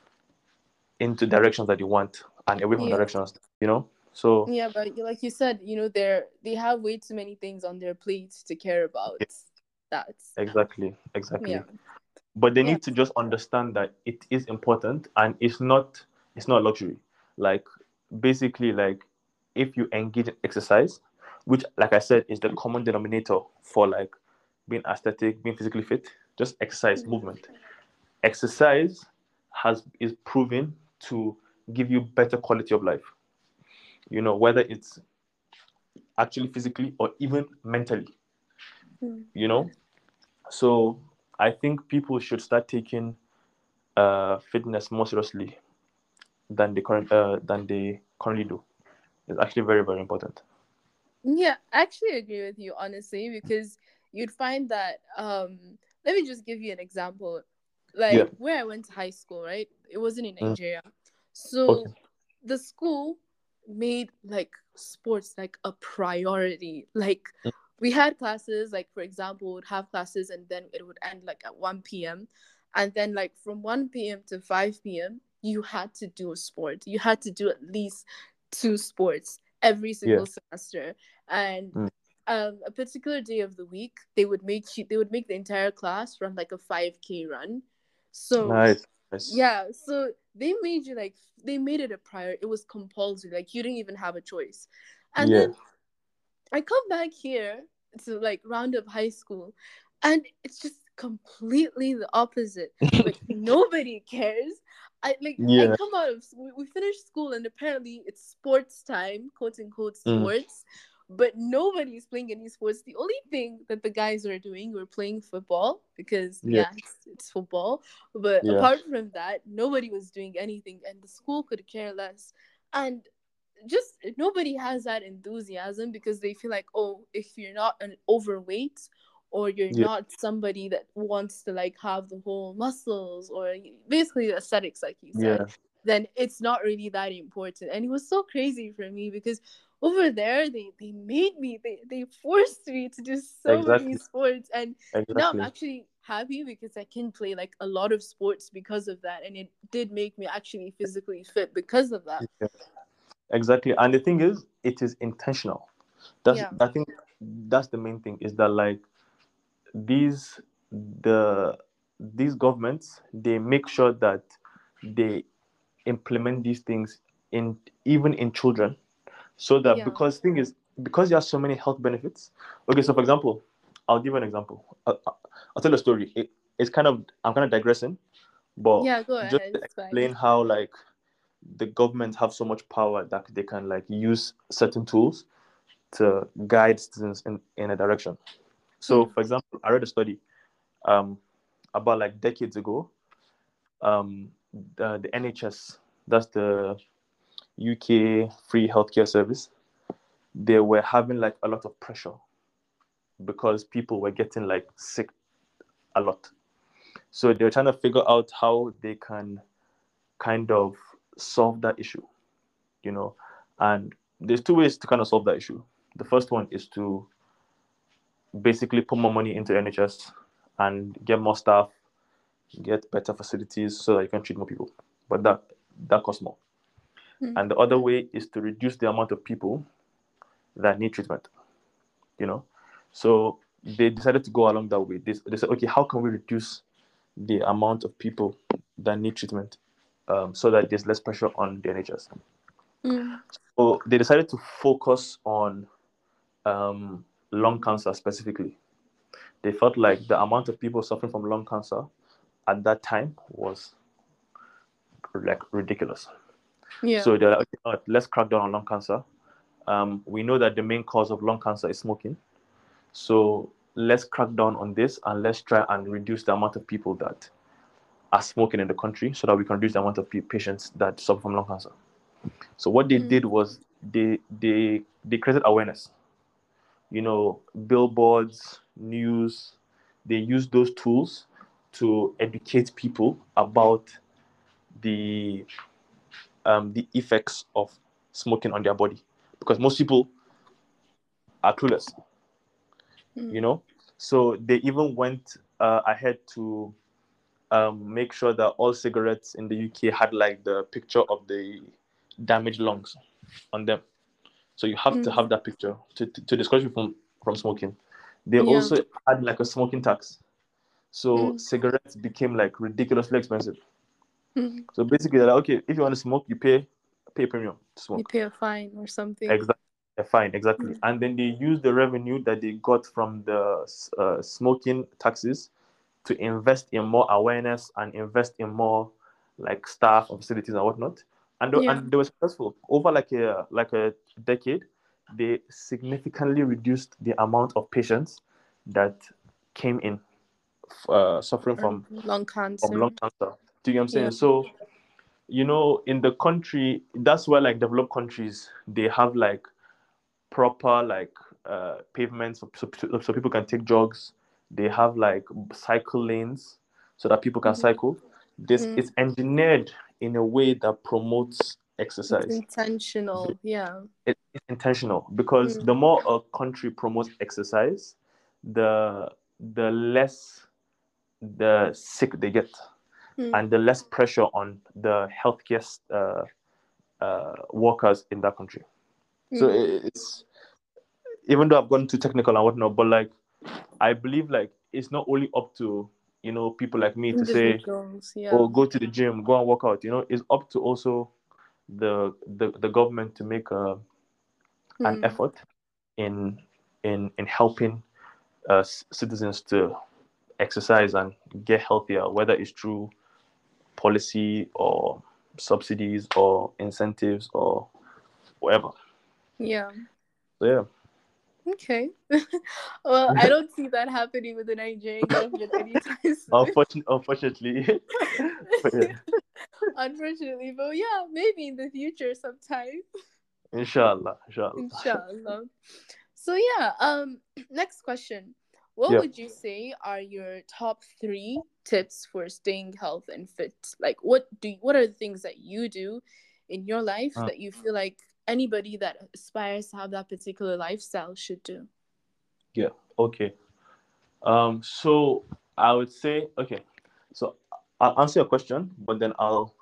into directions that you want and away from Yeah. directions, you know? So, Yeah, but you- like you said, you know, they're they have way too many things on their plates to care about. That's exactly, yeah. exactly. But they Yeah. need to just understand that it is important and it's not it's not a luxury. Like basically like if you engage in exercise, which like I said is the common denominator for like being aesthetic, being physically fit, just exercise, movement. Exercise has is proven to give you better quality of life. You know, whether it's actually physically or even mentally, Mm. you know? So I think people should start taking uh, fitness more seriously than they current uh, than they currently do. It's actually very very important. Yeah, I actually agree with you honestly because you'd find that um let me just give you an example. Yeah. Like where I went to high school, right? It wasn't in Mm. Nigeria. Okay. So the school made like sports like a priority. Like Mm. we had classes, like for example, we'd have classes and then it would end like at one p m. And then like from one p m to five p m, you had to do a sport. You had to do at least two sports every Yeah. single semester. And Mm. um a particular day of the week, they would make you they would make the entire class run like a five k run. So Nice. Nice. yeah, so they made you like they made it a prior. It was compulsory. Like you didn't even have a choice. And Yeah. then I come back here to like round up high school, and it's just completely the opposite. But nobody cares. I like I Yeah. come out of we, we finish school and apparently it's sports time, quote unquote Mm. sports, but nobody's playing any sports. The only thing that the guys are doing, we're playing football because Yeah. yeah, it's, it's football. But Yeah. apart from that, nobody was doing anything, and the school could care less. And just nobody has that enthusiasm because they feel like, oh, if you're not an overweight or you're Yeah. not somebody that wants to like have the whole muscles or basically aesthetics like you said, Yeah. then it's not really that important. And it was so crazy for me because over there they they made me, they they forced me to do so many Exactly. sports. And now I'm Exactly. actually happy because I can play like a lot of sports because of that, and it did make me actually physically fit because of that. Yeah. Exactly. And the thing is, it is intentional. That's Yeah. I think that's the main thing is that like these the these governments, they make sure that they implement these things in even in children, so that Yeah. because thing is because there are so many health benefits. Okay, so for example, I'll give you an example. I'll, I'll tell a story. It, it's kind of I'm kind of digressing, but Yeah, go just ahead. to It's fine. explain how like the government have so much power that they can like use certain tools to guide students in, in a direction. So, Mm. for example, I read a study um, about like decades ago. Um, the, the N H S, that's the U K free healthcare service, they were having like a lot of pressure because people were getting like sick a lot. So they were trying to figure out how they can kind of solve that issue, you know. And there's two ways to kind of solve that issue. The first one is to basically put more money into N H S and get more staff, get better facilities so that you can treat more people. But that that costs more. Mm. And the other way is to reduce the amount of people that need treatment. You know, so they decided to go along that way. They, they said, okay, how can we reduce the amount of people that need treatment um, so that there's less pressure on the N H S? Mm. So they decided to focus on um, lung cancer specifically. They felt like the amount of people suffering from lung cancer at that time was like ridiculous. Yeah. So they're like, okay, no, let's crack down on lung cancer. Um, we know that the main cause of lung cancer is smoking. So let's crack down on this and let's try and reduce the amount of people that are smoking in the country so that we can reduce the amount of patients that suffer from lung cancer. So what they Mm. did was they they they created awareness. You know, billboards, news, they use those tools to educate people about the um, the effects of smoking on their body, because most people are clueless, you Mm. know. So they even went uh, ahead to um, make sure that all cigarettes in the U K had like the picture of the damaged lungs on them. So you have to Mm. have that picture to, to, to discourage you from, from smoking. They Yeah. also had like a smoking tax. So Mm. cigarettes became like ridiculously expensive. Mm. So basically, they're like, okay, if you want to smoke, you pay pay premium to You smoke. pay a fine or something. Exactly. Fine, exactly. Mm. And then they use the revenue that they got from the uh, smoking taxes to invest in more awareness and invest in more like staff and facilities and whatnot. And they, Yeah. and they were successful over like a like a decade. They significantly reduced the amount of patients that came in uh, suffering Or from lung from lung cancer. cancer. Do you get what I'm saying? Yeah. So you know, in the country, that's where like developed countries they have like proper like uh, pavements so, so, so people can take jogs. They have like cycle lanes so that people can Mm. cycle. This Mm. is engineered in a way that promotes It's exercise. intentional. Yeah. It's intentional because Mm. the more a country promotes exercise, the the less the sick they get, Mm. and the less pressure on the healthcare uh, uh, workers in that country. So Mm. it's even though I've gone too technical and whatnot, but like I believe like it's not only up to you know people like me to say, Individuals. Yeah. oh, go to the gym, go and work out. You know, it's up to also the the, the government to make a, an Mm. effort in in in helping uh, citizens to exercise and get healthier, whether it's through policy or subsidies or incentives or whatever. Yeah. So yeah. Okay. Well, I don't see that happening with the Nigerian government anytime soon. Unfortunately, unfortunately. But yeah. Unfortunately, but yeah, maybe in the future sometime. Inshallah, inshallah. Inshallah. So yeah, um, next question. What Yeah. would you say are your top three tips for staying health and fit? Like, what do what are the things that you do in your life Mm. that you feel like anybody that aspires to have that particular lifestyle should do? Yeah. Okay. Um. So I would say, okay. So I'll answer your question, but then I'll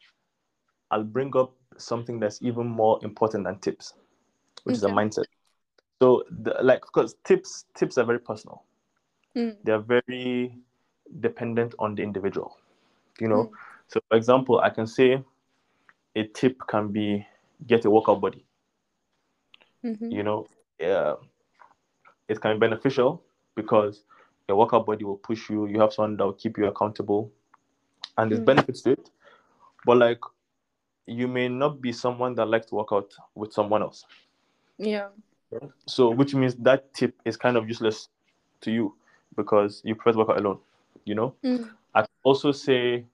I'll bring up something that's even more important than tips, which is a Okay. mindset. So, the, like, because tips tips are very personal. Mm. They are very dependent on the individual. You know. Mm. So, for example, I can say a tip can be get a workout body. Mm-hmm. You know, uh, it can be beneficial because a workout body will push you. You have someone that will keep you accountable, and there's Mm. benefits to it. But like, you may not be someone that likes to work out with someone else. Yeah. So, which means that tip is kind of useless to you because you prefer to work out alone. You know, Mm. I could also say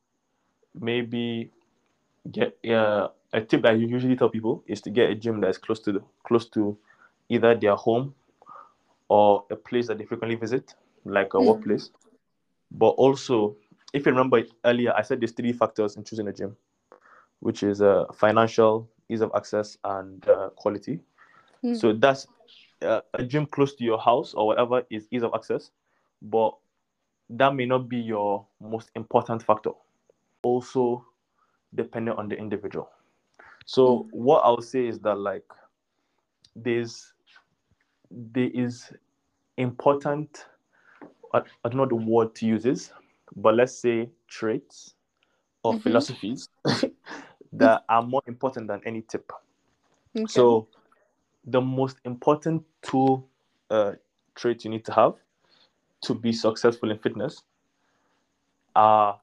maybe get uh, a tip that I usually tell people is to get a gym that's close to the, close to either their home or a place that they frequently visit, like a Mm. workplace. But also, if you remember earlier, I said there's three factors in choosing a gym, which is uh, financial, ease of access, and uh, quality. Mm. So that's uh, a gym close to your house or whatever is ease of access, but that may not be your most important factor. Also, dependent on the individual. So Mm. what I'll say is that like there's there is important, I, I don't know the word to use is, but let's say traits or Mm-hmm. philosophies that are more important than any tip. Okay. So the most important two uh, traits you need to have to be successful in fitness are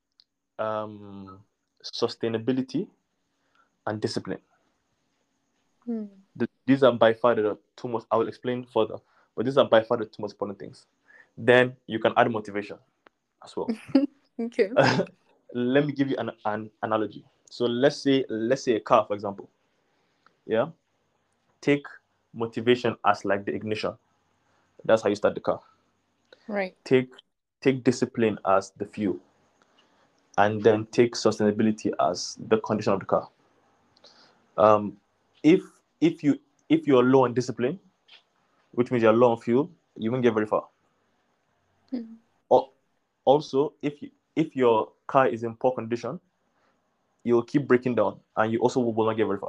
um, sustainability and discipline. Mm. Th- these are by far the two most, I will explain further, but these are by far the two most important things. Then you can add motivation as well. Okay. Let me give you an, an analogy. So let's say let's say a car, for example. Yeah. Take motivation as like the ignition. That's how you start the car. Right. Take take discipline as the fuel, and then take sustainability as the condition of the car. Um, if if you if you're low on discipline, which means you're low on fuel, you won't get very far. Mm. Or also, if you, if your car is in poor condition, you'll keep breaking down, and you also will not get very far.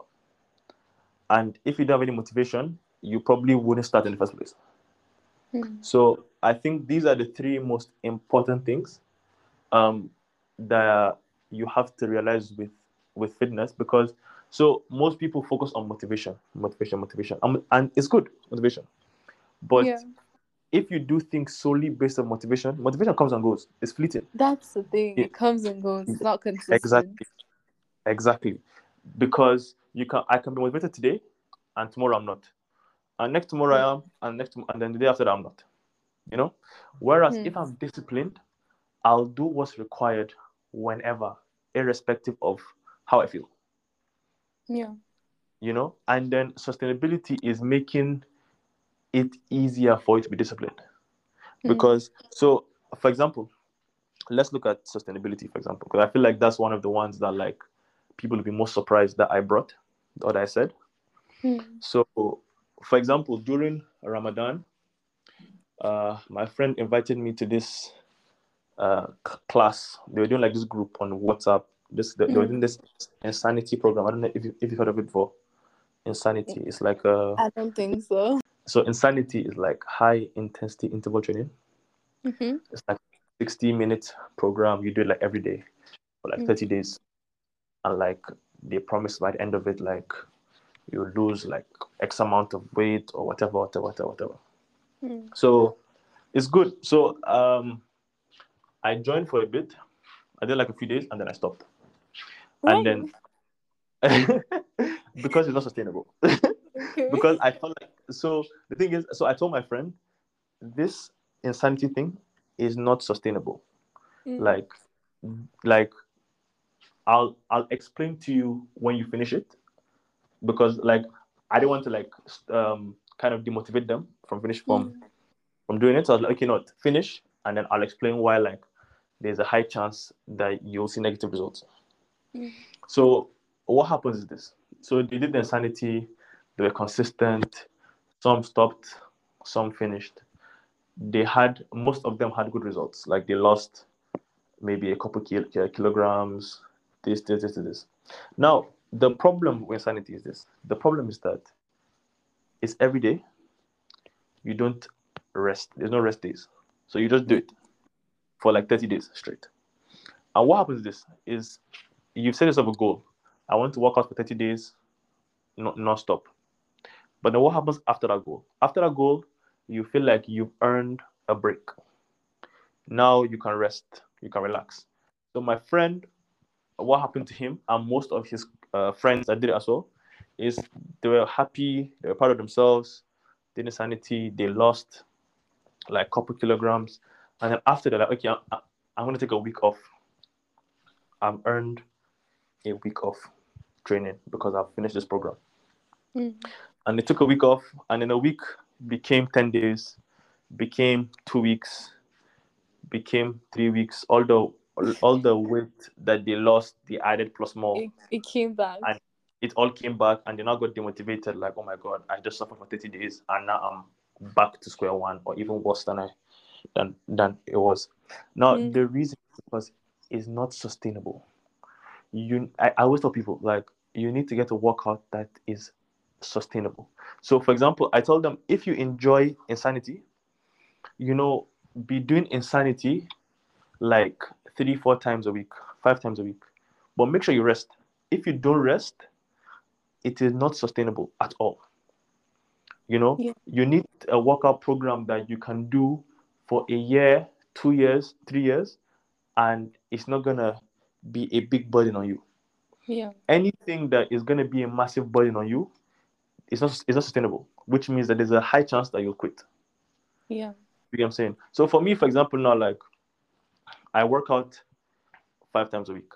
And if you don't have any motivation, you probably wouldn't start in the first place. Mm. So I think these are the three most important things um, that you have to realize with with fitness, because so most people focus on motivation, motivation, motivation, um, and it's good motivation. But Yeah. if you do things solely based on motivation, motivation comes and goes. It's fleeting. That's the thing. It, It comes and goes. It's not consistent. exactly, exactly. Because you can, I can be motivated today, and tomorrow I'm not, and next tomorrow Mm. I am, and next, and then the day after that I'm not. You know. Whereas Mm. if I'm disciplined, I'll do what's required whenever, irrespective of how I feel. Yeah. You know, and then sustainability is making it easier for you to be disciplined. Mm. Because, so for example, let's look at sustainability, for example, because I feel like that's one of the ones that like people will be most surprised that I brought or that I said. Mm. So, for example, during Ramadan, uh, my friend invited me to this uh, c- class. They were doing like this group on WhatsApp. This they, they were doing Mm. this insanity program. I don't know if you, if you've heard of it before. Insanity. It's like a I don't think so. so insanity is like high intensity interval training. Mm-hmm. It's like sixty minute program. You do it like every day for like Mm. thirty days, and like they promise by the end of it, like you lose like X amount of weight or whatever, whatever, whatever, whatever. Mm. So it's good. So um, I joined for a bit. I did like a few days and then I stopped. Why? And then because it's not sustainable. Okay. Because I felt like, so the thing is, so I told my friend, this insanity thing is not sustainable. Mm. Like, like I'll I'll explain to you when you finish it, because like I didn't want to like um kind of demotivate them from finish from Mm. from doing it. So I was like, okay, not finish, and then I'll explain why like there's a high chance that you'll see negative results. Mm. So what happens is this. So they did the insanity, they were consistent, some stopped, some finished. They had, most of them had good results. Like they lost maybe a couple kil- kilograms, this, this, this, this. Now, the problem with insanity is this. The problem is that it's every day. You don't rest. There's no rest days. So you just do it for like thirty days straight. And what happens is this is you've set yourself a goal. I want to work out for thirty days, not non-stop. But then what happens after that goal? After that goal, you feel like you've earned a break. Now you can rest, you can relax. So my friend, what happened to him and most of his uh, friends that did it as well, is they were happy, they were proud of themselves, they did insanity, they lost like a couple kilograms. And then after they're like, okay, I'm, I'm going to take a week off. I've earned a week off training because I've finished this program. Mm. And they took a week off, and in a week became ten days, became two weeks, became three weeks. All the all the weight that they lost, they added plus more, It, it came back. and it all came back. And they now got demotivated. Like, oh my god, I just suffered for thirty days, and now I'm back to square one, or even worse than I than than it was. Now Mm. the reason is because it's not sustainable. You, I, I always tell people like you need to get a workout that is sustainable. So, for example, I told them if you enjoy insanity, you know, be doing insanity like three, four times a week, five times a week, but make sure you rest. If you don't rest, it is not sustainable at all. You know, Yeah. you need a workout program that you can do for a year, two years, three years, and it's not gonna be a big burden on you. Yeah. Anything that is gonna be a massive burden on you, it's not it's not sustainable, which means that there's a high chance that you'll quit. Yeah. You know what I'm saying? So for me, for example, now like I work out five times a week.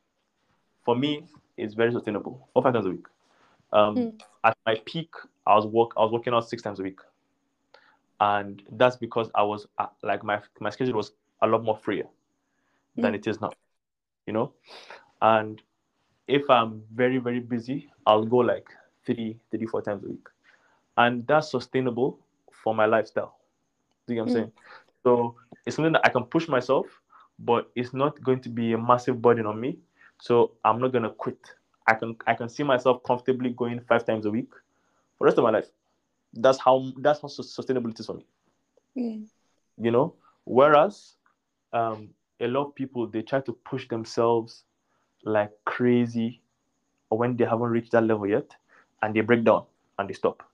For me, it's very sustainable. Or five times a week. Um, Mm. at my peak, I was work I was working out six times a week, and that's because I was uh, like my my schedule was a lot more freer than Mm. it is now. You know, and if I'm very very busy, I'll go like three, three, four times a week, and that's sustainable for my lifestyle. Do you know what I'm Mm. saying? So it's something that I can push myself, but it's not going to be a massive burden on me. So I'm not gonna quit. I can I can see myself comfortably going five times a week for the rest of my life. That's how that's how sustainable it is for me. Mm. You know. Whereas um, a lot of people they try to push themselves like crazy when they haven't reached that level yet, and they break down and they stop.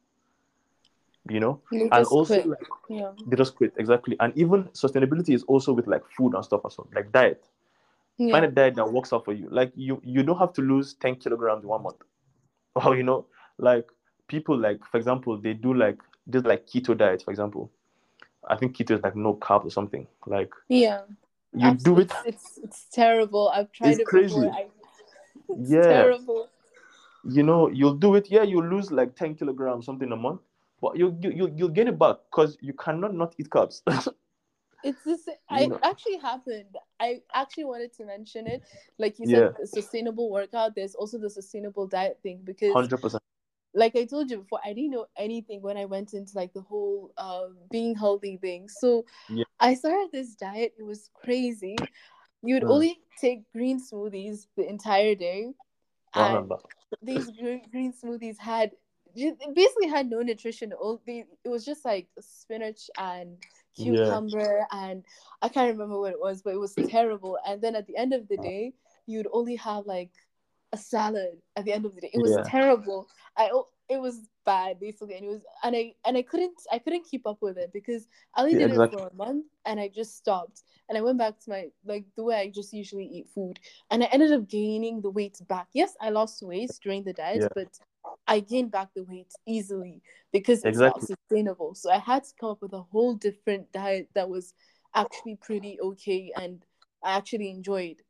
You know, You and just also quit. like Yeah. they just quit exactly. And even sustainability is also with like food and stuff as well, like diet. Find Yeah. a diet that works out for you. Like you, you don't have to lose ten kilograms in one month. Or you know, like people like for example, they do like this like keto diet. For example, I think keto is like no carb or something. Like Yeah. you Abs- do it, It's it's it's terrible. I've tried it's it before. crazy. I it's Yeah, terrible. you know, you'll do it. Yeah, you lose like ten kilograms something a month, but you you you you'll gain it back because you cannot not eat carbs. It's this. you I know, actually happened. I actually wanted to mention it. Like you said, yeah, the sustainable workout. There's also the sustainable diet thing because, hundred percent. like I told you before, I didn't know anything when I went into like the whole uh, being healthy thing. So Yeah, I started this diet. It was crazy. You would mm, only take green smoothies the entire day, I and remember. these green, green smoothies had it basically had no nutrition. All they, it was just like spinach and Yeah, cucumber, and I can't remember what it was, but it was terrible. And then at the end of the day, you'd only have like a salad at the end of the day. It was Yeah, terrible. I oh, it was bad basically, and it was and I and I couldn't I couldn't keep up with it because I only yeah, did it exactly. for a month and I just stopped and I went back to my like the way I just usually eat food and I ended up gaining the weight back. Yes, I lost weight during the diet, Yeah, but I gained back the weight easily because it's not exactly, sustainable. So I had to come up with a whole different diet that was actually pretty okay and I actually enjoyed.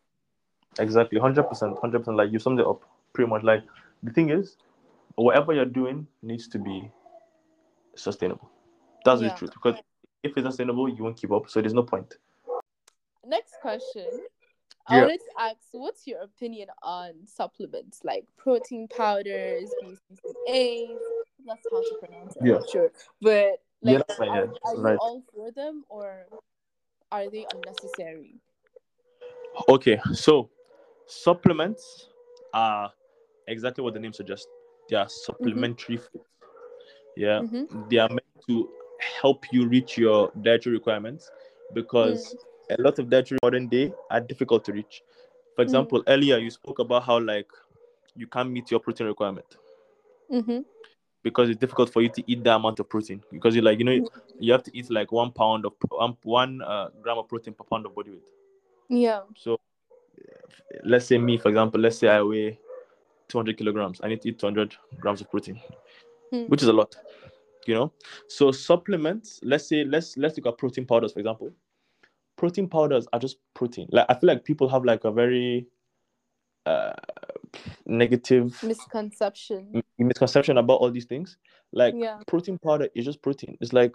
exactly. Hundred percent, hundred percent. Like you summed it up pretty much. Like the thing is, whatever you're doing needs to be sustainable. That's the Yeah. truth. Because if it's sustainable, you won't keep up. So there's no point. Next question. I Yeah. wanted to ask, what's your opinion on supplements like protein powders, B C A As? That's how to pronounce it. I'm Yeah. not sure, but Yeah, like, that's fine. are Yeah, are you right. all for them or are they unnecessary? Okay, so supplements are exactly what the name suggests. They are Mm-hmm. supplementary foods. Yeah, Mm-hmm. they are meant to help you reach your dietary requirements because a lot of dietary modern day are difficult to reach. For Mm-hmm. example, earlier you spoke about how like you can't meet your protein requirement Mm-hmm. because it's difficult for you to eat that amount of protein because you like you know you have to eat like one pound of one, one uh, gram of protein per pound of body weight. Yeah. So let's say me, for example, let's say I weigh two hundred kilograms. I need to eat two hundred grams of protein, Mm. which is a lot, you know. So supplements, let's say let's let's look at protein powders, for example. Protein powders are just protein. Like I feel like people have like a very uh, negative Misconception. misconception about all these things. Like Yeah. protein powder is just protein. It's like,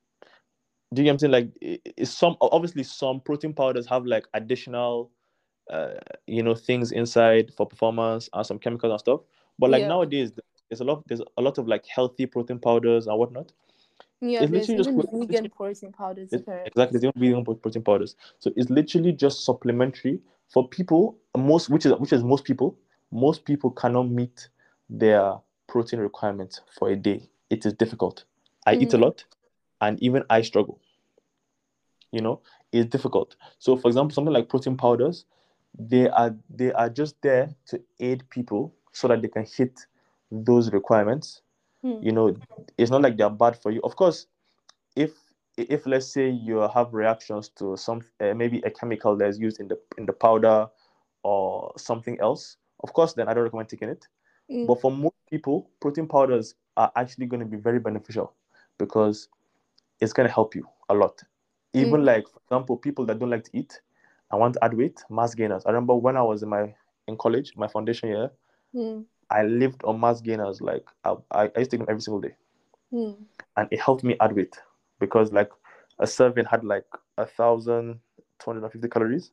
do you get what I'm saying? Like it's some obviously some protein powders have like additional uh, you know, things inside for performance and some chemicals and stuff. But like Yeah. nowadays, there's a lot, there's a lot of like healthy protein powders and whatnot. Yeah. It's There's literally just even pro- vegan literally, protein powders it's, apparently. exactly, they don't vegan protein powders. So it's literally just supplementary for people. Most, which is which is most people. Most people cannot meet their protein requirements for a day. It is difficult. I eat a Mm. lot, and even I struggle. You know, it's difficult. So, for example, something like protein powders, they are they are just there to aid people so that they can hit those requirements. Mm. You know, it's not like they're bad for you. Of course, if if let's say you have reactions to some uh, maybe a chemical that's used in the in the powder or something else, of course, then I don't recommend taking it. Mm. But for most people, protein powders are actually going to be very beneficial because it's going to help you a lot. Even Mm. like, for example, people that don't like to eat and want to add weight, mass gainers. I remember when I was in my in college, my foundation year, Mm. I lived on mass gainers. Like I, I used to take them every single day, Mm. and it helped me add weight because like a serving had like a thousand two hundred and fifty calories.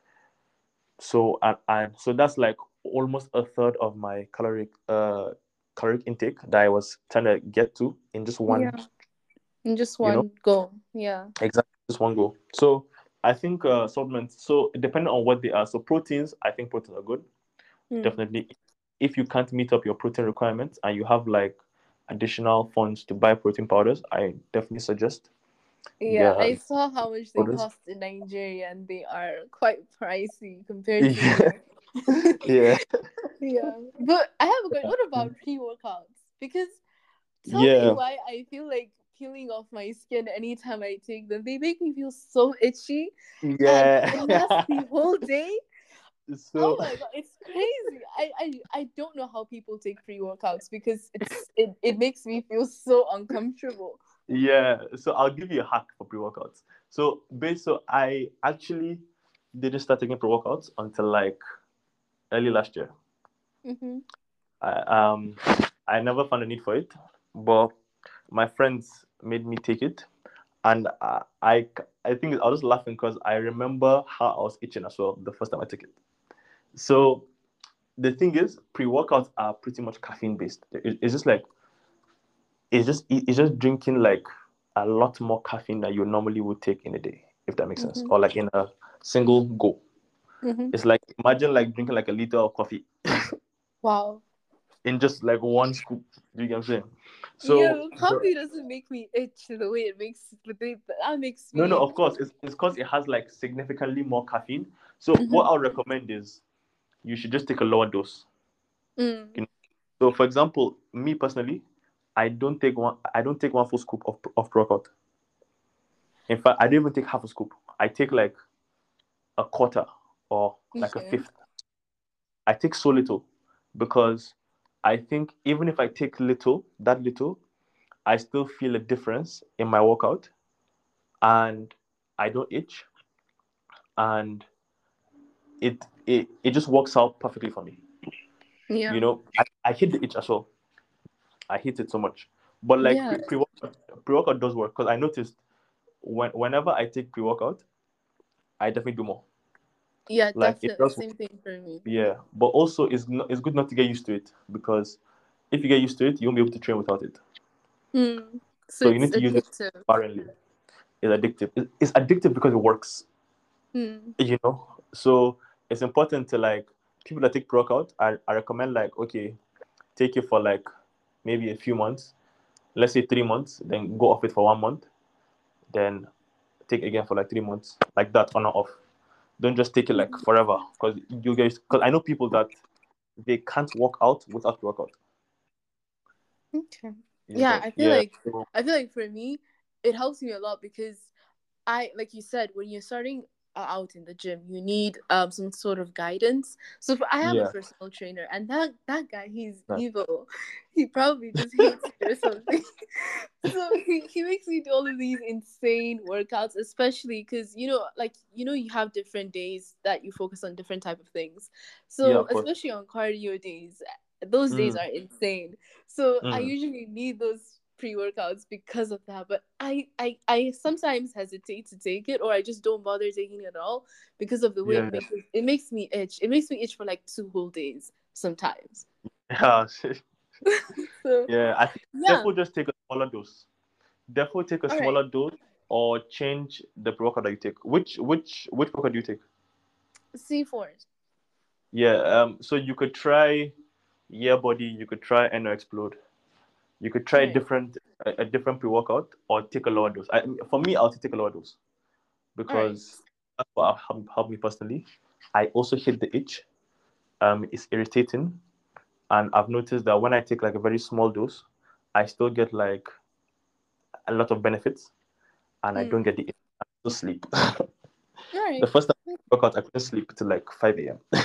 So and, and so that's like almost a third of my caloric uh caloric intake that I was trying to get to in just one, Yeah. In just you know. one go. Yeah. Exactly, just one go. So I think uh, supplements. So depending on what they are. So proteins, I think proteins are good. Mm. Definitely, if you can't meet up your protein requirements and you have like additional funds to buy protein powders, I definitely suggest Yeah, the I saw how much they powders. cost in Nigeria and they are quite pricey compared to Yeah, here. yeah, Yeah. But I have a question. What about pre-workouts? Because tell me yeah, why I feel like peeling off my skin anytime I take them. They make me feel so itchy and yeah. it lasts the whole day. Oh So my god, it's crazy. I, I I don't know how people take pre-workouts because it's it, it makes me feel so uncomfortable. yeah, so I'll give you a hack for pre-workouts. So based, so I actually didn't start taking pre-workouts until like early last year. Mm-hmm. I, um, I never found a need for it, but my friends made me take it, and I, I, I think I was laughing because I remember how I was itching as well the first time I took it. So the thing is, pre-workouts are pretty much caffeine based. It, it's just like it's just it's just drinking like a lot more caffeine than you normally would take in a day, if that makes sense, Mm-hmm. or like in a single go. Mm-hmm. It's like imagine like drinking like a liter of coffee Wow. in just like one scoop. Do you get what I'm saying? So Yeah, the, coffee doesn't make me itch the way it makes the way that makes no, no, me. of course, it's it's because it has like significantly more caffeine. So what Mm-hmm. I'll recommend is you should just take a lower dose. Mm. You know? So, for example, me personally, I don't take one. I don't take one full scoop of of pre-workout. In fact, I don't even take half a scoop. I take like a quarter or like a Okay. fifth. I take so little because I think even if I take little, that little, I still feel a difference in my workout, and I don't itch, and it it, it just works out perfectly for me. You Yeah. know, I, I hate the itch as well. I hate it so much. But like Yeah. pre pre workout does work because I noticed when whenever I take pre workout, I definitely do more. Yeah, Like it definitely. does work. Same thing for me. Yeah. But also it's not, it's good not to get used to it because if you get used to it, you won't be able to train without it. Mm. So So you it's need to use it addictive. sparingly. It's addictive. It- It's addictive because it works. Mm. You know. So it's important to like people that take pre workout. I, I recommend like okay, take it for like maybe a few months. Let's say three months. Then go off it for one month. Then take again for like three months, like that on and off. Don't just take it like forever, because you guys. Because I know people that they can't walk out without workout. Okay. You Yeah, know, I feel yeah. like So, I feel like for me, it helps me a lot because I, like you said, when you're starting uh, out in the gym, you need um some sort of guidance. So for, I have a yeah. personal trainer, and that that guy, he's Nice. evil. He probably just hates me or something. So he, he makes me do all of these insane workouts, especially because you know, like you know, you have different days that you focus on different type of things. Yeah, So of course. especially on cardio days, those days Mm, are insane. So I mm, usually need those pre-workouts because of that. But I, I I sometimes hesitate to take it, or I just don't bother taking it at all because of the way yeah, it makes it, it makes me itch. It makes me itch for like two whole days sometimes. yeah. So Yeah, I think yeah. therefore just take a smaller dose. Therefore take a All right. smaller dose or change the workout that you take. Which which which workout do you take? C four. Yeah, um so you could try yeah body, you could try Eno Explode. You could All try a right. different a, a different pre-workout or take a lower dose. I, for me, I'll take a lower dose All right. because that's what helped, helped me personally. I also hate the itch. Um, it's irritating, and I've noticed that when I take like a very small dose, I still get like a lot of benefits, and I don't Mm. get the itch. I still sleep. All The right. first time I work out, I couldn't sleep till like five a m.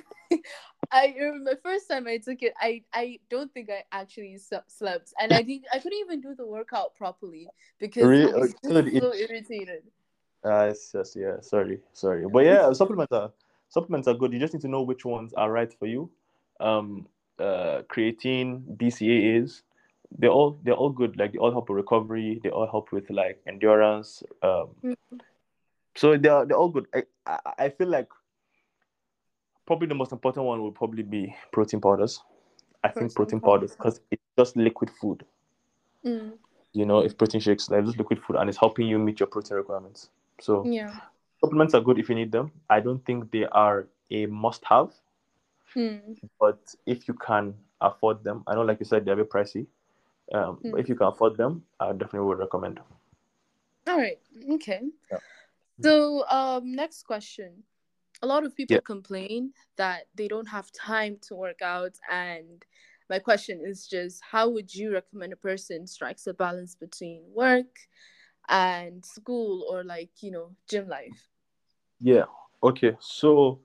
I remember the first time I took it, I I don't think I actually s- slept, and I didn't. I couldn't even do the workout properly because I Really? was Still just the so itch. irritated. Uh, it's just yeah. Sorry, sorry, but yeah, supplements are supplements are good. You just need to know which ones are right for you. Um, uh, creatine, B C A As, they're all they're all good. Like they all help with recovery. They all help with like endurance. Um, Mm. so they're they're all good. I I, I feel like probably the most important one would probably be protein powders. I think Protein protein powder. powders because it's just liquid food. Mm. You know, if protein shakes, they're just liquid food and it's helping you meet your protein requirements. So Yeah. supplements are good if you need them. I don't think they are a must-have, Mm. but if you can afford them, I know, like you said, they're a bit pricey. Um, but Mm. if you can afford them, I definitely would recommend them. All right. Okay. Yeah. So, um, next question. A lot of Yeah. people complain that they don't have time to work out, and my question is just, how would you recommend a person strikes a balance between work and school, or like you know gym life? Yeah. Okay. So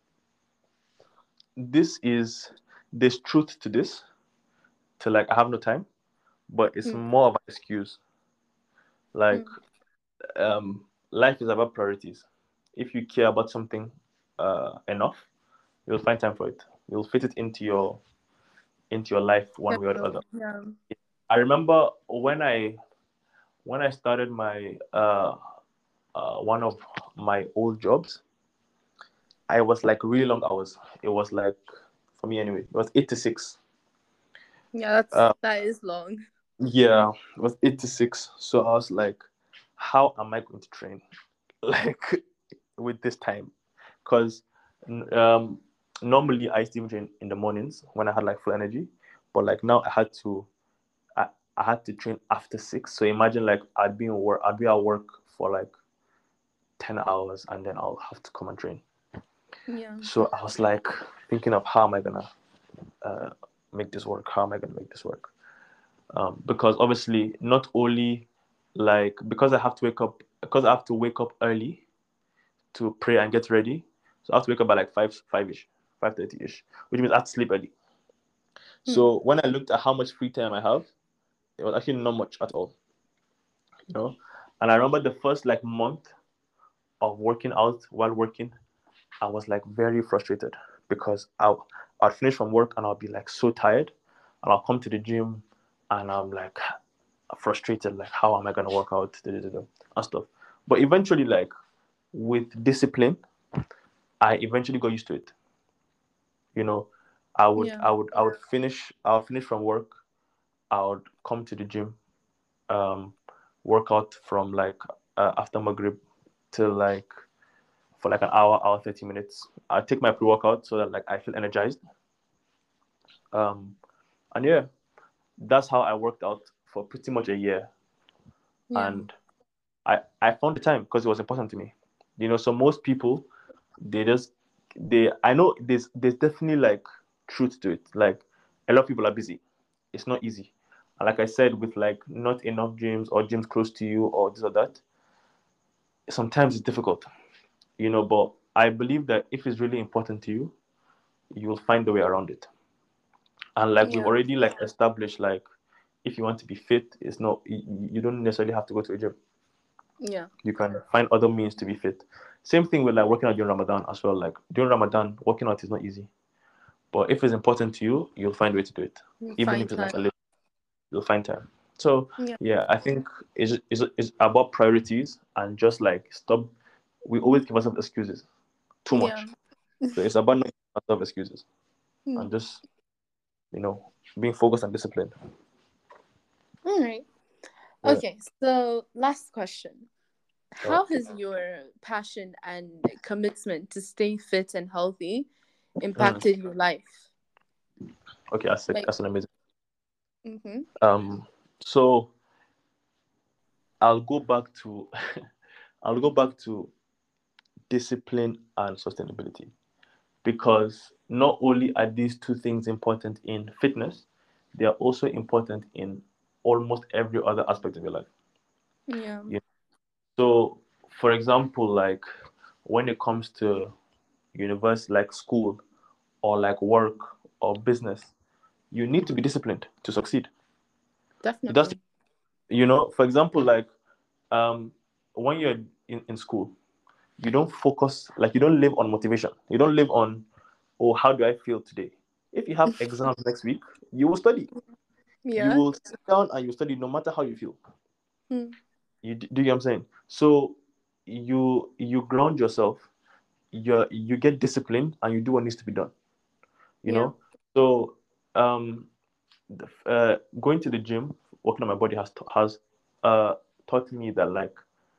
this is there's truth to this. To like, I have no time, but it's Mm. more of an excuse. Like, Mm. um, life is about priorities. If you care about something uh, enough, you'll find time for it. You'll fit it into your into your life one way or the other. Schedule. Yeah. I remember when I when I started my uh, uh, one of my old jobs, I was like really long hours. It was like for me anyway, it was eight to six. Yeah, that's Uh, that is long. yeah, it was eight to six. So I was like, how am I going to train like with this time? Because um, normally I used to even train in the mornings when I had like full energy, but like now I had to I, I had to train after six. So imagine like I'd be in work, I'd be at work for like ten hours and then I'll have to come and train. Yeah. So I was like thinking of how am I gonna uh, make this work? How am I gonna make this work? Um, because obviously, not only like because I have to wake up because I have to wake up early to pray and get ready. So I have to wake up by like five five ish, five thirty ish, which means I have to sleep early. Hmm. So when I looked at how much free time I have, it was actually not much at all, you know. And I remember the first like month of working out while working, I was like very frustrated because I I'd finish from work and I'll be like so tired, and I'll come to the gym, and I'm like frustrated, like how am I gonna work out, da, da, da, da, and stuff. But eventually, like with discipline, I eventually got used to it. You know, I would Yeah. I would I would finish I'll finish from work, I would come to the gym, um, work out from like uh, after Maghrib till like for like an hour, hour thirty minutes. I take my pre workout so that like I feel energized. Um, and yeah, that's how I worked out for pretty much a year. Yeah. And I I found the time because it was important to me. You know, so most people they just they I know there's there's definitely like truth to it. Like a lot of people are busy. It's not easy. And like I said, with like not enough gyms or gyms close to you or this or that, sometimes it's difficult. You know, but I believe that if it's really important to you, you will find the way around it. And like we've Yeah. already like established, like if you want to be fit, it's not you, you don't necessarily have to go to a gym. Yeah. You can find other means to be fit. Same thing with like working out during Ramadan as well. Like during Ramadan, working out is not easy. But if it's important to you, you'll find a way to do it. You Even find if it's like time. a little, you'll find time. So Yeah. yeah, I think it's, it's, it's about priorities and just like stop. We always give ourselves excuses too Yeah. much. So it's about not giving ourselves excuses Hmm. and just, you know, being focused and disciplined. All right. Yeah. Okay. So last question. Oh, How has your passion and commitment to stay fit and healthy mm. impacted your life? Okay, that's, a, Like, that's an amazing. mm-hmm. Um, so I'll go back to I'll go back to discipline and sustainability because not only are these two things important in fitness, they are also important in almost every other aspect of your life. Yeah. You So, for example, like when it comes to university, like school or like work or business, you need to be disciplined to succeed. That's Definitely. you know, for example, like um, when you're in, in school, you don't focus like you don't live on motivation. You don't live on, oh, how do I feel today? If you have exams next week, you will study. You Yeah. will sit down and you study no matter how you feel. Hmm. You do you get what I'm saying? So you you ground yourself, you you get disciplined and you do what needs to be done. You Yeah. know? So um the, uh, going to the gym, working on my body has has uh taught me that like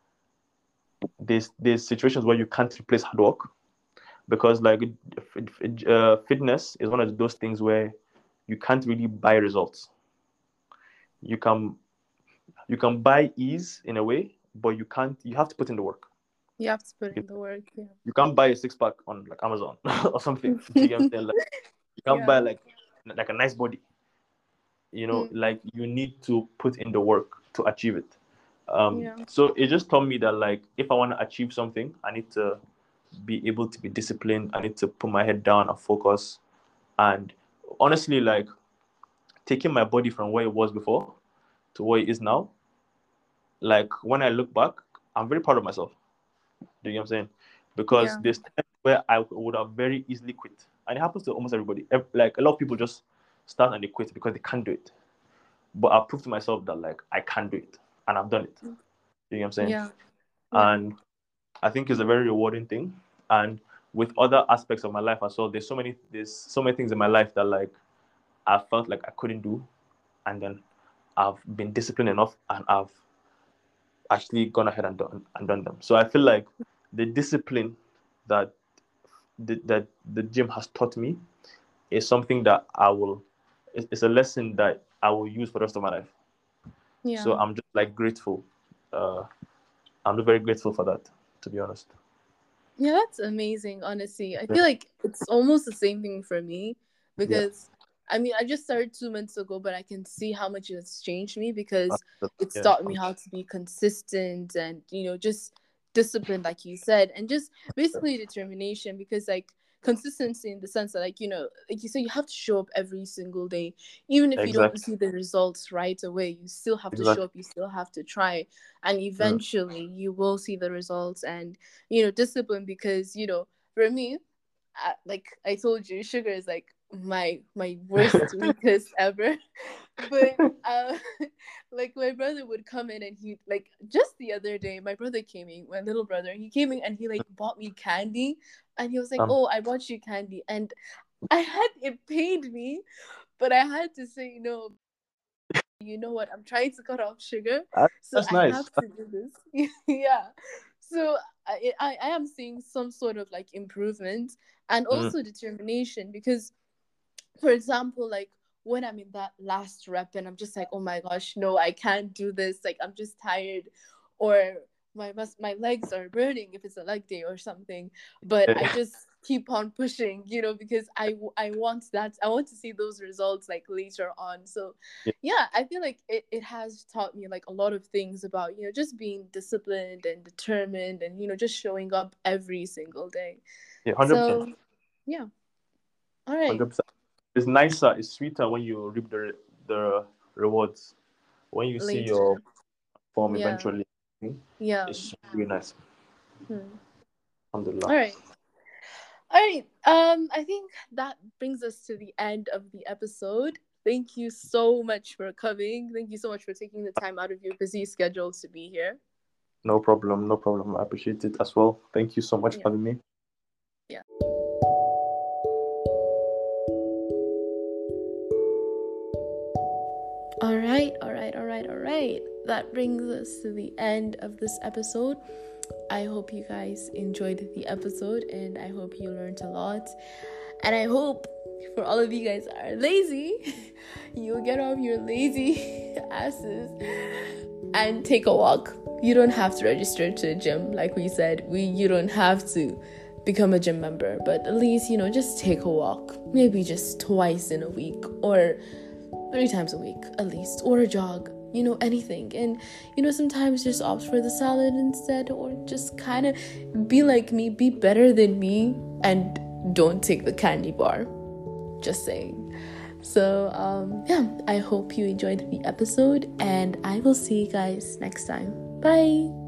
there's there's situations where you can't replace hard work because like uh, fitness is one of those things where you can't really buy results. You can you can buy ease in a way, but you can't. You have to put in the work. You have to put You, in the work. you can't buy a six pack on like Amazon or something. Do you get what I'm Yeah. saying? Like, you can't buy Yeah. like like a nice body. You know, Hmm. like you need to put in the work to achieve it. Um, Yeah. so it just taught me that like if I want to achieve something, I need to be able to be disciplined. I need to put my head down and focus. And honestly, like taking my body from where it was before to where it is now, like when I look back, I'm very proud of myself. Do you know what I'm saying? Because Yeah. there's times where I would have very easily quit. And it happens to almost everybody. Ev- Like a lot of people just start and they quit because they can't do it. But I've proved to myself that like I can do it. And I've done it. Do you know what I'm saying? Yeah. Yeah. And I think it's a very rewarding thing. And with other aspects of my life as well, there's so many there's so many things in my life that like I felt like I couldn't do. And then I've been disciplined enough and I've actually gone ahead and done and done them. So I feel like the discipline that the, that the gym has taught me is something that I will. It's, it's a lesson that I will use for the rest of my life. So Yeah. I'm just like grateful. Uh, I'm very grateful for that, to be honest. Yeah, that's amazing, honestly. I feel like it's almost the same thing for me Yeah. because I mean, I just started two months ago, but I can see how much it's changed me Uh, because but- it's yeah. taught me how to be consistent and, you know, just disciplined, like you said, and just basically determination because, like, consistency in the sense that, like, you know, like you said, you have to show up every single day. Even if you don't Exactly. see the results right away, you still have to show Exactly. up, you still have to try, and Mm. eventually you will see the results and, you know, discipline because, you know, for me, I, like I told you, sugar is like my my worst weakest ever. But uh, like my brother would come in and he like just the other day, my brother came in, my little brother, he came in and he like bought me candy, and he was like, Um, "Oh, I bought you candy," and I had it pained me, but I had to say no. You know what? I'm trying to cut off sugar, that- so that's I nice. have to do this. Yeah. So I, I I am seeing some sort of like improvement and Mm. also determination because, for example, like when I'm in that last rep and I'm just like, oh my gosh, no, I can't do this. Like I'm just tired, or my mus- my legs are burning if it's a leg day or something. But I Yeah. just keep on pushing, you know, because I I want that. I want to see those results like later on. So Yeah. yeah, I feel like it, it has taught me like a lot of things about, you know, just being disciplined and determined and, you know, just showing up every single day. Yeah. Hundred percent. So yeah. All right. Hundred percent. It's nicer. It's sweeter when you reap the the rewards. When you see your Later. form Yeah. eventually, Yeah. it's really nice. Hmm. Alhamdulillah. All right. All right. Um, I think that brings us to the end of the episode. Thank you so much for coming. Thank you so much for taking the time out of your busy schedule to be here. No problem. No problem. I appreciate it as well. Thank you so much for Yeah. having me. Yeah. All right, all right, all right, all right. That brings us to the end of this episode. I hope you guys enjoyed the episode and I hope you learned a lot. And I hope for all of you guys that are lazy, you'll get off your lazy asses and take a walk. You don't have to register to a gym, like we said. We you don't have to become a gym member, but at least, you know, just take a walk. Maybe just twice in a week or three times a week at least, or a jog, you know, anything. And, you know, sometimes just opt for the salad instead, or just kind of be like me, be better than me, and don't take the candy bar. Just saying. So, um, yeah, I hope you enjoyed the episode, and I will see you guys next time. Bye.